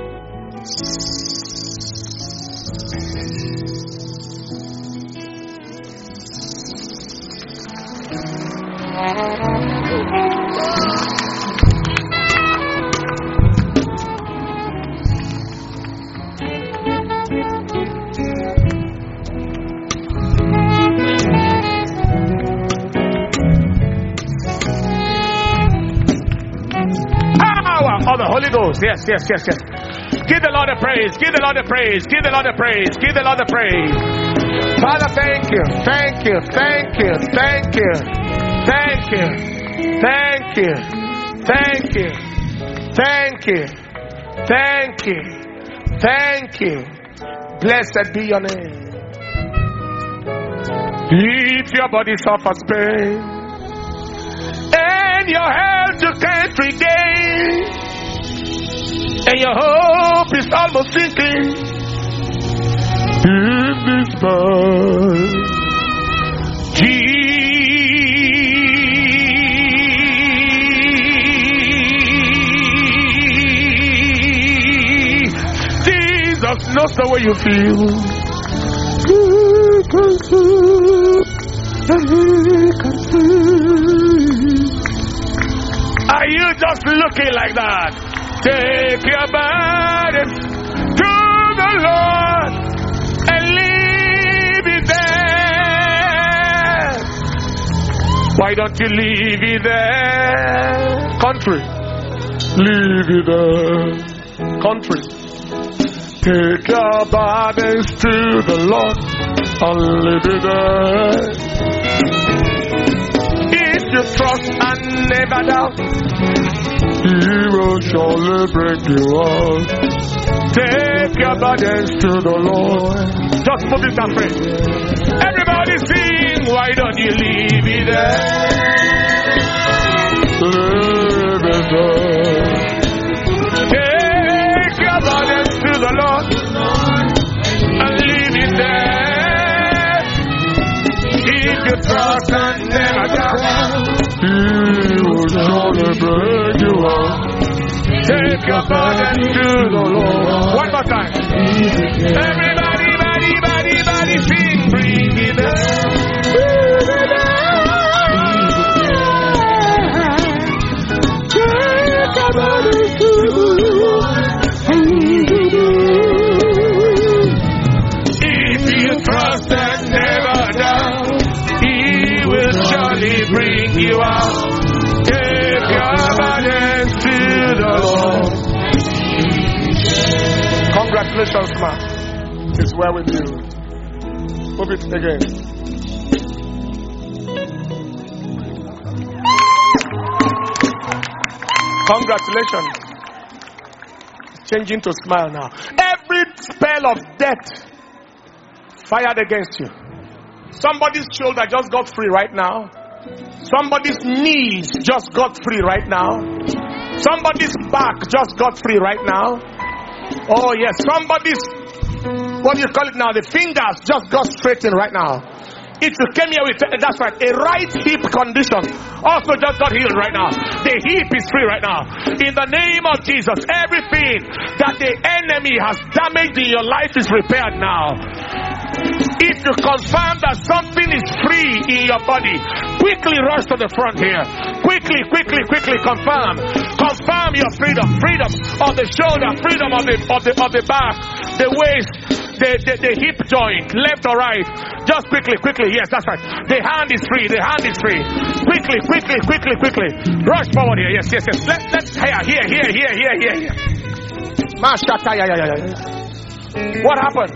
Yes, yes, yes, yes. Give the Lord a praise. Give the Lord a praise. Give the Lord a praise. Give the Lord a praise. Father, thank you. Thank you. Thank you. Thank you. Thank you. Thank you. Thank you. Thank you. Thank you. Thank you. Blessed be your name. If your body suffers pain and your health you can't regain, and your hope is almost sinking in this mind, Jesus knows the way you feel. He can see, and He can see. Are you just looking like that? Take your burden to the Lord and leave it there. Why don't you leave it there? Country. Leave it there. Country. Take your burdens to the Lord and leave it there. If you trust and never doubt, He will surely bring you out. Take your burdens to the Lord. Just put it that way. Everybody sing, why don't you leave it there? Leave it there. Take your burdens to the Lord and leave it there. If you trust and never doubt, He will surely bring you out. Take your burden to the Lord. One more time. Everybody, body, body, body, sing, bring it down. Take your burden to the Lord. If you trust and never doubt, He will surely bring you out. Take your burden to the Lord. Congratulations, man. It's well with you. Move it again. Congratulations. Changing to smile now. Every spell of death fired against you. Somebody's shoulder just got free right now. Somebody's knees just got free right now. Somebody's back just got free right now. Oh yes, somebody's, what do you call it now? The fingers just got straightened right now. If you came here with, that's right, a right hip condition also just got healed right now. The hip is free right now. In the name of Jesus, everything that the enemy has damaged in your life is repaired now. If you confirm that something is free in your body, quickly rush to the front here. Quickly, quickly, quickly confirm. Confirm your freedom. Freedom of the shoulder, freedom of the of the of the back, the waist, the, the, the hip joint, left or right. Just quickly, quickly. Yes, that's right. The hand is free. The hand is free. Quickly, quickly, quickly, quickly. Rush forward here. Yes, yes, yes. Let, let's here, here, here, here, here, here, here. Mashata, yeah, yeah, yeah, yeah. What happened?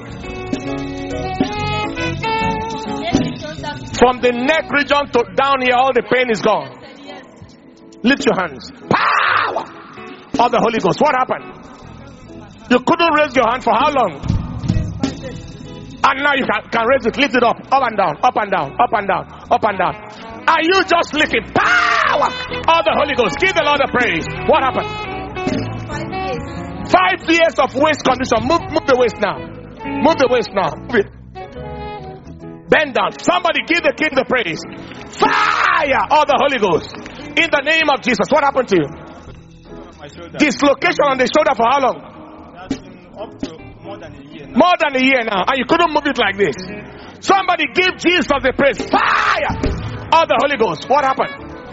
From the neck region to down here, all the pain is gone. Lift your hands. Power of the Holy Ghost. What happened? You couldn't raise your hand for how long? And now you can, can raise it. Lift it up. Up and down. Up and down. Up and down. Up and down. Are you just lifting? Power of the Holy Ghost. Give the Lord a praise. What happened? Five years. Five years of waist condition. Move, move the waist now. Move the waist now. Move it. Bend down. Somebody give the king the praise. Fire of the Holy Ghost. In the name of Jesus. What happened to you? Dislocation on the shoulder for how long? That's been up to more than a year now. More than a year now. And you couldn't move it like this. Somebody give Jesus the praise. Fire of the Holy Ghost. What happened?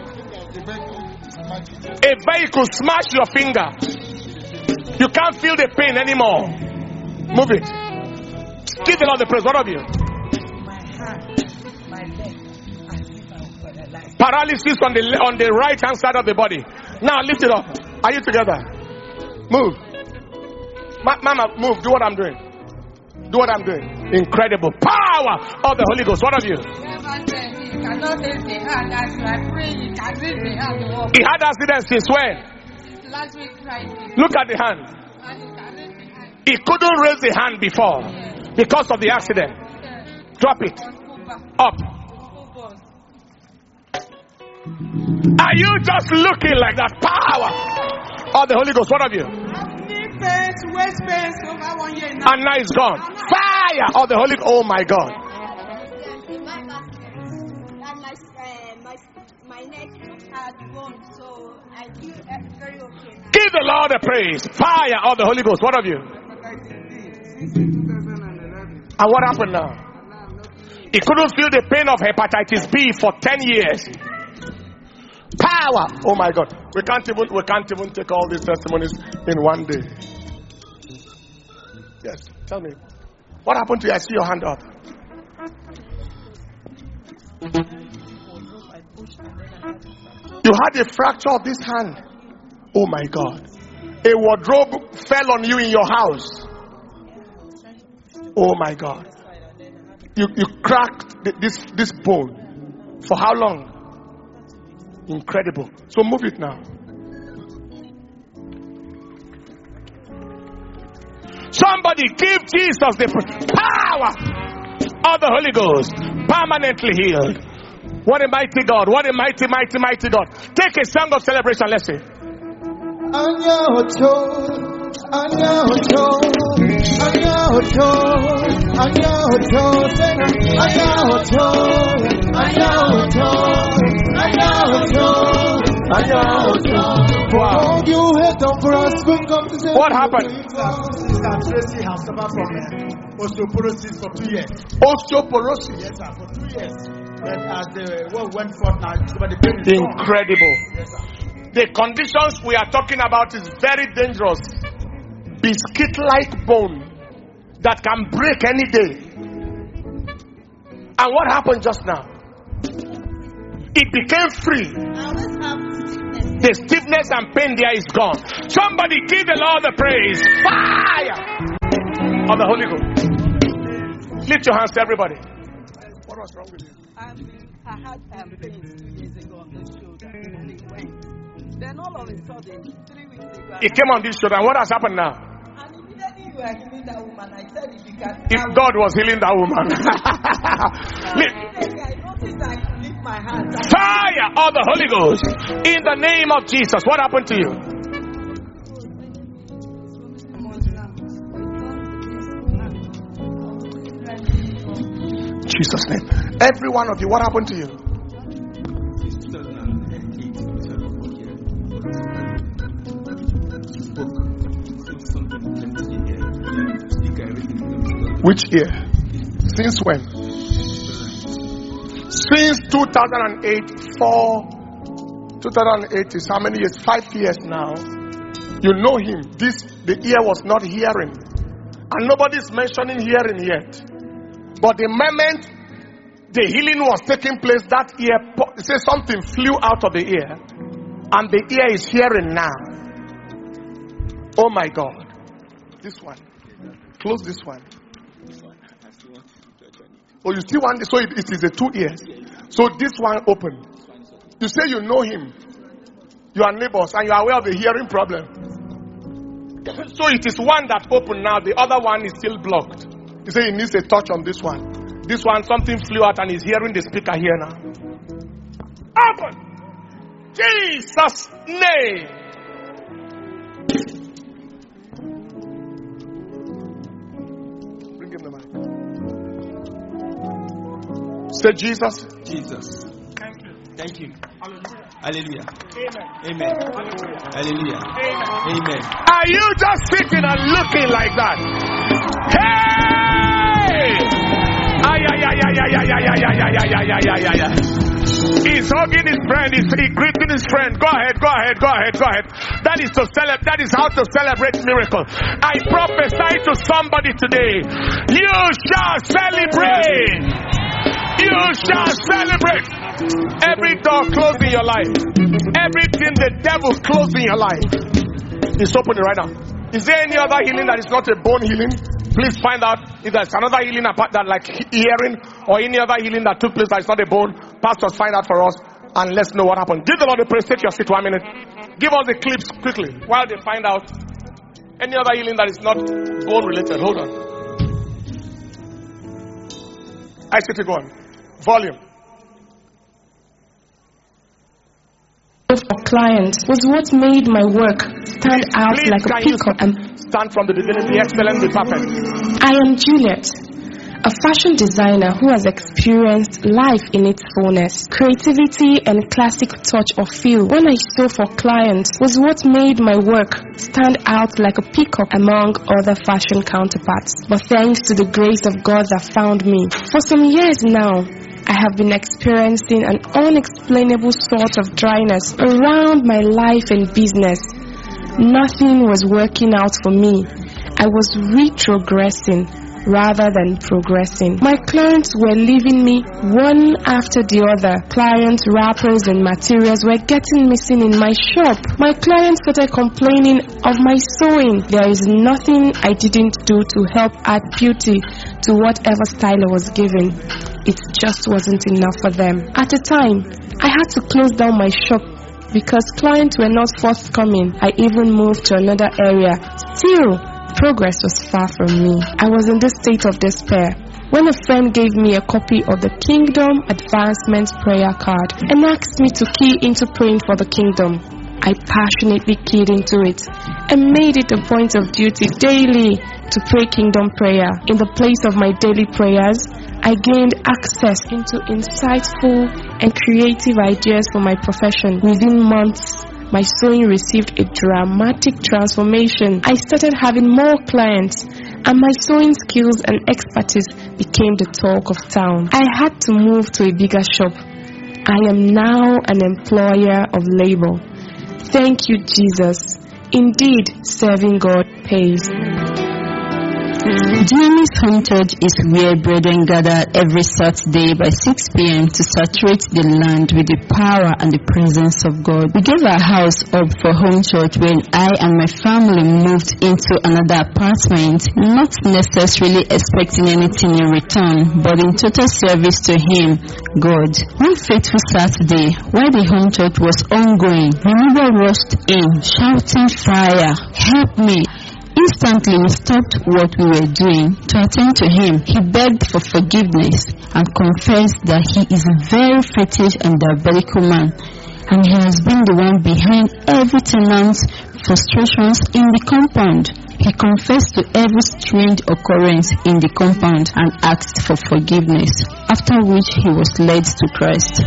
A vehicle smashed your finger. You can't feel the pain anymore. Move it. Give the Lord the praise. What of you? Paralysis on the on the right hand side of the body. Now lift it up. Are you together? Move. Ma- Mama, move. Do what I'm doing. Do what I'm doing. Incredible power of the Holy Ghost. What of you? He had accidents since when? Last week Friday. Look at the hand. He couldn't raise the hand before because of the accident. Drop it. Up. Are you just looking like that power of the Holy Ghost? What of you? And now it's gone. Fire of the Holy Ghost. Oh my God. Give the Lord a praise. Fire of the Holy Ghost. What of you? And what happened now? He couldn't feel the pain of hepatitis B for ten years. Power. Oh my God. We can't even we can't even take all these testimonies in one day. Yes. Tell me. What happened to you? I see your hand up. You had a fracture of this hand. Oh my God. A wardrobe fell on you in your house. Oh my God. You you cracked the, this this bone. For how long? Incredible. So move it now. Somebody give Jesus the power of the Holy Ghost. Permanently healed. What a mighty God. What a mighty, mighty, mighty God. Take a song of celebration. Let's say. Anya hoto, anya hoto, anya hoto, anya hoto, anya hoto, anya hoto, anya hoto, anya hoto. Wow. You have done for us. What happened? Sister Tracy has suffered from osteoporosis for two years. Osteoporosis. Yes, sir, for two years. And as the work went forth now, the pain is gone. Incredible. Yes, sir. The conditions we are talking about is very dangerous. Biscuit-like bone that can break any day. And what happened just now? It became free. The stiffness and pain there is gone. Somebody give the Lord the praise. Fire of the Holy Ghost. Lift your hands to everybody. What was wrong with you? Um, I had um, pain two years ago on the shoulder and it went. Then all of a sudden, three weeks ago, It came on this shoulder. And what has happened now? and immediately you were healing that woman. I said, if you can. If God was healing that woman. Lift- Immediately I noticed I could lift my hands. Fire of the Holy Ghost. In the name of Jesus. What happened to you? Jesus' name. Every one of you, what happened to you? Which year? Since when? Since two thousand eight, four, two thousand eight is how many years? Five years now. You know him. This, the ear was not hearing. And nobody's mentioning hearing yet. But the moment the healing was taking place, that ear, it says something flew out of the ear. And the ear is hearing now. Oh my God. This one. Close this one. Oh, you see one? So it, it is the two ears. So this one open. You say you know him. You are neighbors and you are aware of the hearing problem. So it is one that opened now. The other one is still blocked. You say he needs a touch on this one. This one, something flew out and he's hearing the speaker here now. Open! Jesus' name! Bring him the mic. Say Jesus. Jesus. Thank you. Thank you. Hallelujah. Hallelujah. Amen. Amen. Hallelujah. Hallelujah. Amen. Amen. Are you just sitting and looking like that? Hey! Ay, ay, ay, ay, ay, ay, ay, ay, ay, ay, ay, ay, ay, ay, ay. He's hugging his friend. He's he greeting his friend. Go ahead, go ahead, go ahead, go ahead. That is to celebrate. That is how to celebrate miracle. I prophesy to somebody today. You shall celebrate. You shall celebrate. Every door closed in your life, everything the devil closed in your life, is opening right now. Is there any other healing that is not a bone healing? Please find out if there's another healing apart that like hearing or any other healing that took place that is not a bone. Pastors, find out for us and let's know what happened. Give the Lord a praise. Take your seat one minute. Give us the clips quickly while they find out any other healing that is not bone related. Hold on. I see to go on. Volume. For clients was what made my work stand out Please, like a can you peacock. And stand from the beginning, be excellent, be perfect. I am Juliet, a fashion designer who has experienced life in its fullness. Creativity and classic touch of feel when I sew for clients was what made my work stand out like a peacock among other fashion counterparts. But thanks to the grace of God that found me, for some years now, I have been experiencing an unexplainable sort of dryness around my life and business. Nothing was working out for me. I was retrogressing, rather than progressing. My clients were leaving me one after the other. Clients, wrappers, and materials were getting missing in my shop. My clients started complaining of my sewing. There is nothing I didn't do to help add beauty to whatever style I was given. It just wasn't enough for them. At the time, I had to close down my shop because clients were not forthcoming. I even moved to another area. Still, progress was far from me. I was in this state of despair when a friend gave me a copy of the Kingdom Advancement Prayer Card and asked me to key into praying for the kingdom. I passionately keyed into it and made it a point of duty daily to pray kingdom prayer. In the place of my daily prayers, I gained access into insightful and creative ideas for my profession. Within months, my sewing received a dramatic transformation. I started having more clients, and my sewing skills and expertise became the talk of town. I had to move to a bigger shop. I am now an employer of labor. Thank you, Jesus. Indeed, serving God pays. Dunamis Home Church is where brethren gather every Saturday by six p.m. to saturate the land with the power and the presence of God. We gave our house up for home church when I and my family moved into another apartment, not necessarily expecting anything in return, but in total service to Him, God. One faithful Saturday, while the home church was ongoing, my neighbor rushed in, shouting fire, "Help me!" Instantly, we stopped what we were doing to attend to him. He begged for forgiveness and confessed that he is a very fetish and diabolical man, and he has been the one behind every tenant's frustrations in the compound. He confessed to every strange occurrence in the compound and asked for forgiveness, after which he was led to Christ.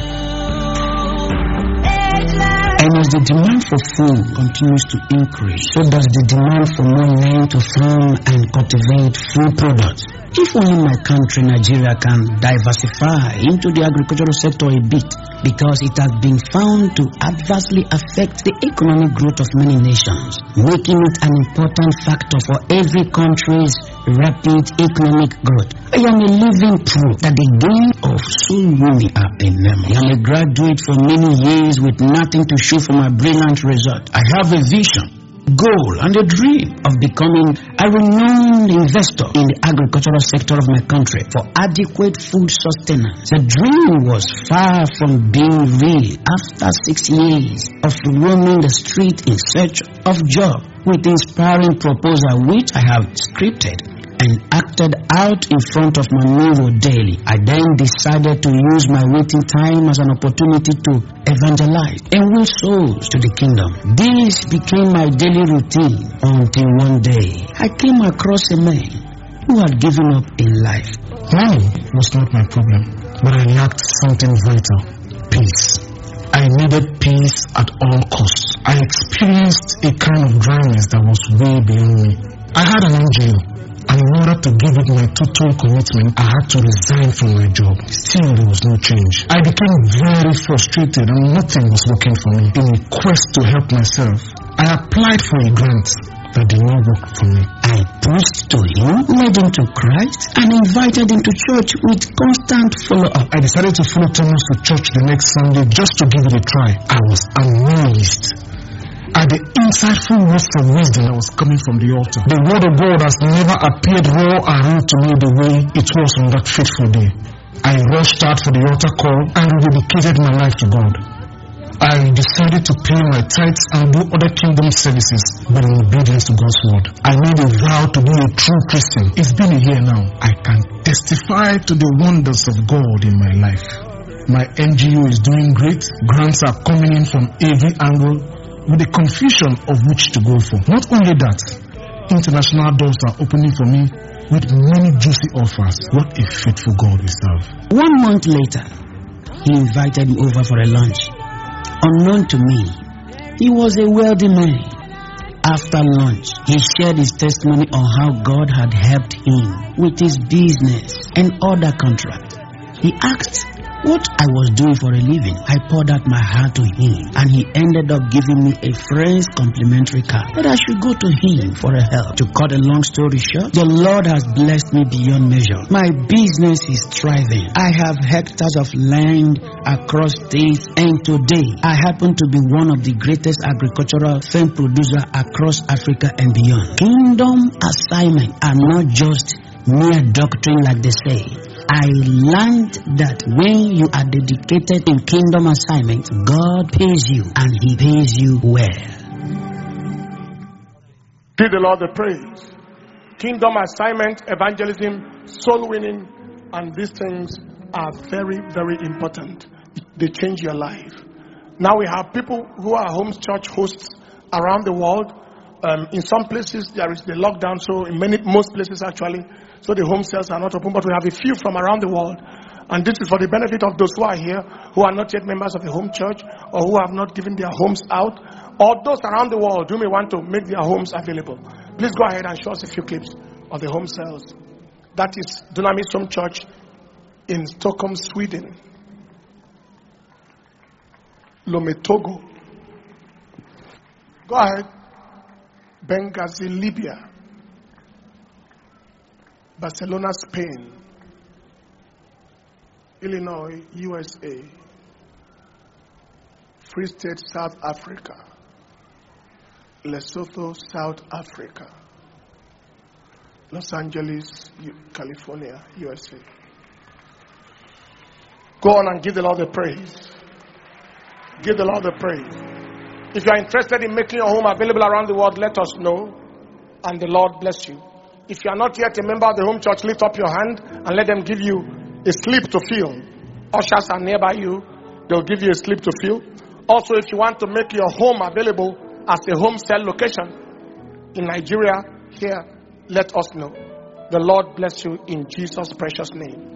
And as the demand for food continues to increase, so does the demand for more land to farm and cultivate food products. If only my country, Nigeria, can diversify into the agricultural sector a bit, because it has been found to adversely affect the economic growth of many nations, making it an important factor for every country's rapid economic growth. I am a living proof that the game of soul winning are enormous. I am a graduate for many years with nothing to show for my brilliant result. I have a vision, goal, and a dream of becoming a renowned investor in the agricultural sector of my country for adequate food sustenance. The dream was far from being real after six years of roaming the street in search of job with inspiring proposal which I have scripted and acted out in front of my mirror daily. I then decided to use my waiting time as an opportunity to evangelize and win souls to the kingdom. This became my daily routine until one day I came across a man who had given up in life. Money was not my problem, but I lacked something vital: peace. I needed peace at all costs. I experienced a kind of dryness that was way beyond me. I had an N G O, and in order to give it my total commitment, I had to resign from my job. Still, there was no change. I became very frustrated and nothing was working for me. In a quest to help myself, I applied for a grant that did not work for me. I preached to him, led him to Christ, and invited him to church with constant follow-up. I decided to follow Thomas to church the next Sunday just to give it a try. I was amazed at the insightful words of wisdom that was coming from the altar. The word of God has never appeared raw and real to me the way it was on that fateful day. I rushed out for the altar call and dedicated my life to God. I decided to pay my tithes and do other kingdom services, but in obedience to God's word. I made a vow to be a true Christian. It's been a year now. I can testify to the wonders of God in my life. My N G O is doing great. Grants are coming in from every angle, with the confusion of which to go for. Not only that, international doors are opening for me with many juicy offers. What a faithful God we serve. One month later, he invited me over for a lunch. Unknown to me, he was a wealthy man. After lunch, he shared his testimony on how God had helped him with his business and other contracts. He asked what I was doing for a living. I poured out my heart to him, and he ended up giving me a friend's complimentary card that I should go to him for a help. To cut a long story short, the Lord has blessed me beyond measure. My business is thriving. I have hectares of land across states, and today I happen to be one of the greatest agricultural film producers across Africa and beyond. Kingdom assignments are not just mere doctrine like they say. I learned that when you are dedicated in kingdom assignment, God pays you, and he pays you well. Give the Lord the praise. Kingdom assignment, evangelism, soul winning, and these things are very, very important. They change your life. Now we have people who are home church hosts around the world. Um, in some places there is the lockdown, so in many most places actually, so the home cells are not open, but we have a few from around the world. And this is for the benefit of those who are here, who are not yet members of the home church, or who have not given their homes out, or those around the world who may want to make their homes available. Please go ahead and show us a few clips of the home cells. That is Dunamis Home Church in Stockholm, Sweden. Lometogo. Go ahead. Benghazi, Libya. Barcelona, Spain. Illinois, U S A. Free State, South Africa. Lesotho, South Africa. Los Angeles, California, U S A. Go on and give the Lord the praise. Give the Lord the praise. If you are interested in making your home available around the world, let us know, and the Lord bless you. If you are not yet a member of the home church, lift up your hand and let them give you a slip to fill. Ushers are nearby you. They'll give you a slip to fill. Also, if you want to make your home available as a home cell location in Nigeria, here, let us know. The Lord bless you in Jesus' precious name.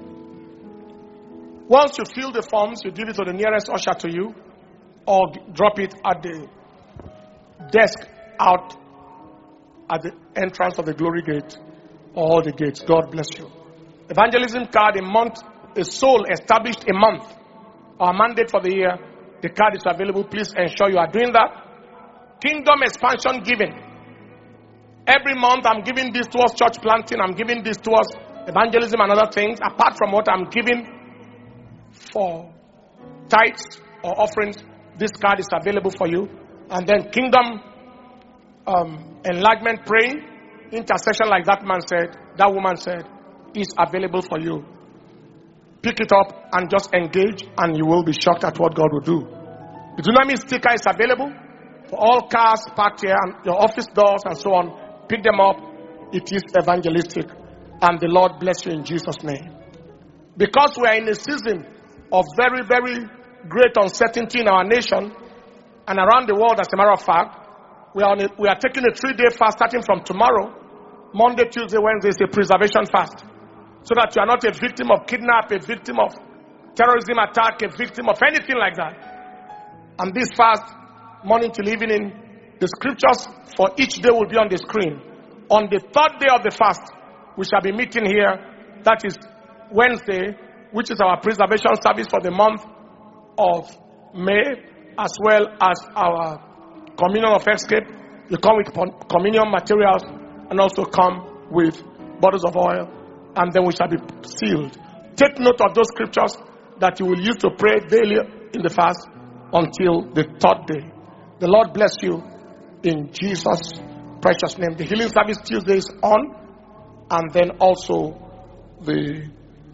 Once you fill the forms, you give it to the nearest usher to you, or drop it at the desk out at the entrance of the glory gate, or all the gates. God bless you. Evangelism card, a month, a soul established a month. Our mandate for the year, the card is available. Please ensure you are doing that. Kingdom expansion giving. Every month I'm giving this towards church planting. I'm giving this towards evangelism and other things. Apart from what I'm giving for tithes or offerings, this card is available for you. And then kingdom um, enlargement praying, intercession like that man said, that woman said, is available for you. Pick it up and just engage, and you will be shocked at what God will do. The Dunamis sticker is available for all cars parked here and your office doors and so on. Pick them up. It is evangelistic, and the Lord bless you in Jesus' name. Because we are in a season of very, very great uncertainty in our nation and around the world, as a matter of fact, we are, on a, we are taking a three-day fast starting from tomorrow. Monday, Tuesday, Wednesday is a preservation fast. So that you are not a victim of kidnap, a victim of terrorism attack, a victim of anything like that. And this fast, morning till evening, the scriptures for each day will be on the screen. On the third day of the fast, we shall be meeting here. That is Wednesday, which is our preservation service for the month of May, as well as our communion of escape. You come with communion materials and also come with bottles of oil, and then we shall be sealed. Take note of those scriptures that you will use to pray daily in the fast until the third day. The Lord bless you in Jesus' precious name. The healing service Tuesday is on, and then also the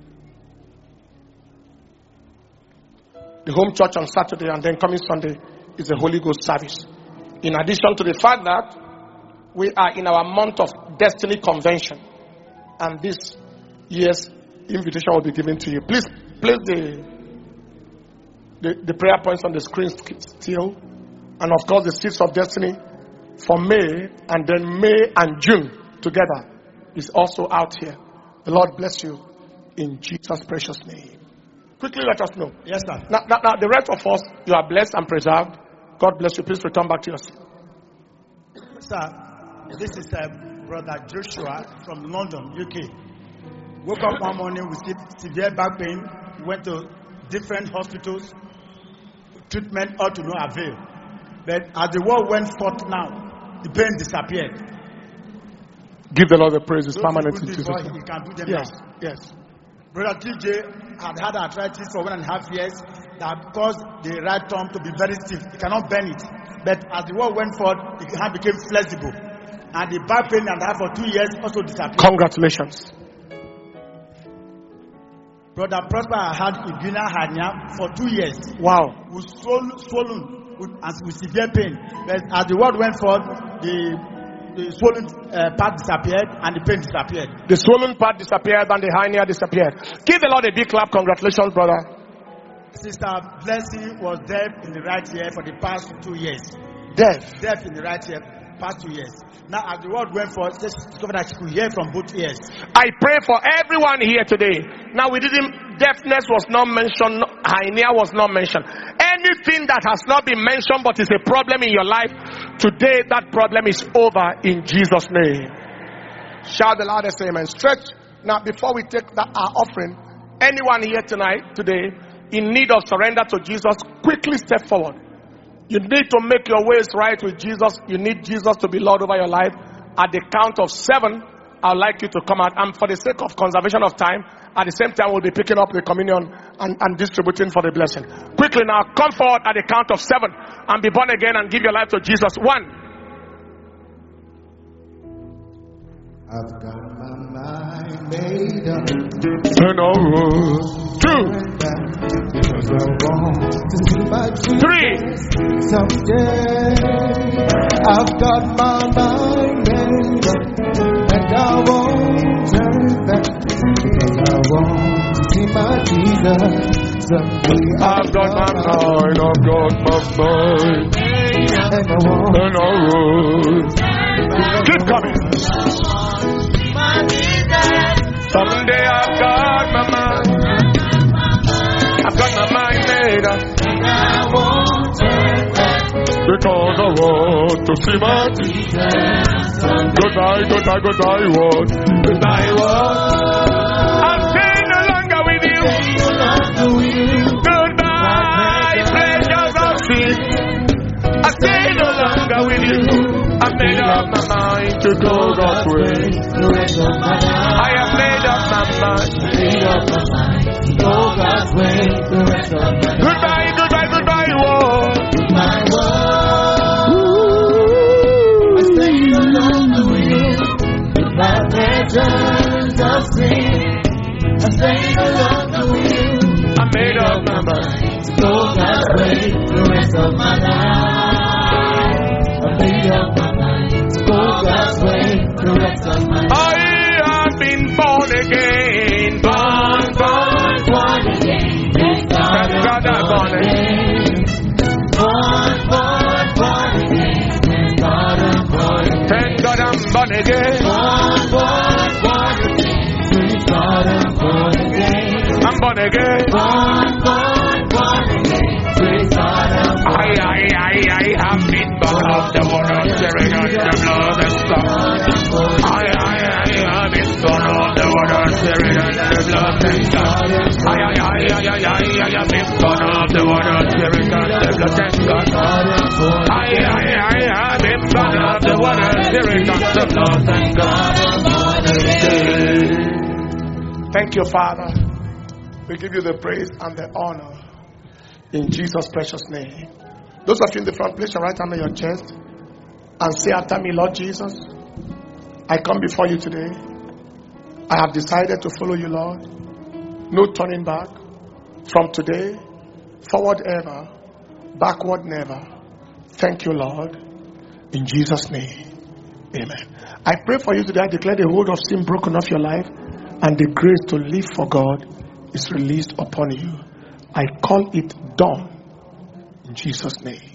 the home church on Saturday, and then coming Sunday is the Holy Ghost service. In addition to the fact that we are in our month of Destiny Convention, and this year's invitation will be given to you. Please place the, the the prayer points on the screen still, and of course the Seeds of Destiny for May, and then May and June together is also out here. The Lord bless you in Jesus' precious name. Quickly let us know. Yes, sir. Now, now, now the rest of us, you are blessed and preserved. God bless you. Please return back to your seat. Sir, this is uh, Brother Joshua from London, U K. Woke up one morning with severe back pain. Went to different hospitals, treatment ought to no avail. But as the war went forth now, the pain disappeared. Give the Lord the praise. It's Those permanent people in did Jesus' what name. He can do them Yes, now. yes. Brother T J had had arthritis for one and a half years that caused the right thumb to be very stiff. He cannot bend it. But as the war went forward, the hand became flexible. And the back pain and that for two years also disappeared. Congratulations. Brother Prosper had inguinal hernia for two years. Wow. With swollen, swollen with, with severe pain. But as the war went forward, the, the swollen uh, part disappeared and the pain disappeared. The swollen part disappeared and the hernia disappeared. Give the Lord a big clap. Congratulations, brother. Sister Blessing was deaf in the right ear for the past two years. Deaf? Deaf in the right ear past two years. Now, as the word went forth, she discovered that she could hear from both ears. I pray for everyone here today. Now, we didn't, deafness was not mentioned, hernia was not mentioned. Anything that has not been mentioned but is a problem in your life, today that problem is over in Jesus' name. Shout the loudest amen. Stretch. Now, before we take that, our offering, anyone here tonight, today, in need of surrender to Jesus, quickly step forward. You need to make your ways right with Jesus. You need Jesus to be Lord over your life. At the count of seven, I'd like you to come out. And for the sake of conservation of time, at the same time, we'll be picking up the communion and, and distributing for the blessing. Quickly now, come forward at the count of seven and be born again and give your life to Jesus. One. I've got my mind made up. No. Two. Because I want to see my Jesus Three. someday. I've got my mind made up, and I won't turn back. Because I want to see my Jesus someday. I've got my mind, I've got my mind, and I won't. and I will. Keep coming. Someday I've got my mind, I've got my mind made up, because I want to see my Jesus. Goodbye, goodbye, goodbye, world. Goodbye, world. I'll stay no longer with you. Goodbye, pleasures of sin. I'll stay no longer with you. I've made up my mind to go God's way. I have made up my mind. Made up my mind to go God's way. The rest of my life. Goodbye, goodbye, goodbye, world. Goodbye, world. I stay along the way. Goodbye, pleasures of sin. I stay along the way. I made up my mind to go God's way. The rest of my life. I made up my mind to go God's way. The rest of my life. I have been born again. Born, born, born again. Thank God I'm born again. Born, born, born again. Thank God I'm born again. Thank God I'm born again. Born, born, born again. Thank God I'm born again. I'm born again. Born, born, born again. Thank God I'm born again. I, I, I, I have been born of the water, spirit, and the blood and stuff. I, I, I have been born of the water, spirit, and the blood and stuff. I, I, I, I, I, I have been born of the water, spirit, and the blood and stuff. I, I, I have been born of the water, spirit, and the blood and stuff. Thank you, Father. We give you the praise and the honor in Jesus' precious name. Those of you in the front, place your right hand on your chest and say after me, Lord Jesus, I come before you today. I have decided to follow you, Lord. No turning back. From today, forward ever, backward never. Thank you, Lord. In Jesus' name, amen. I pray for you today. I declare the hold of sin broken off your life, and the grace to live for God is released upon you. I call it done in Jesus' name.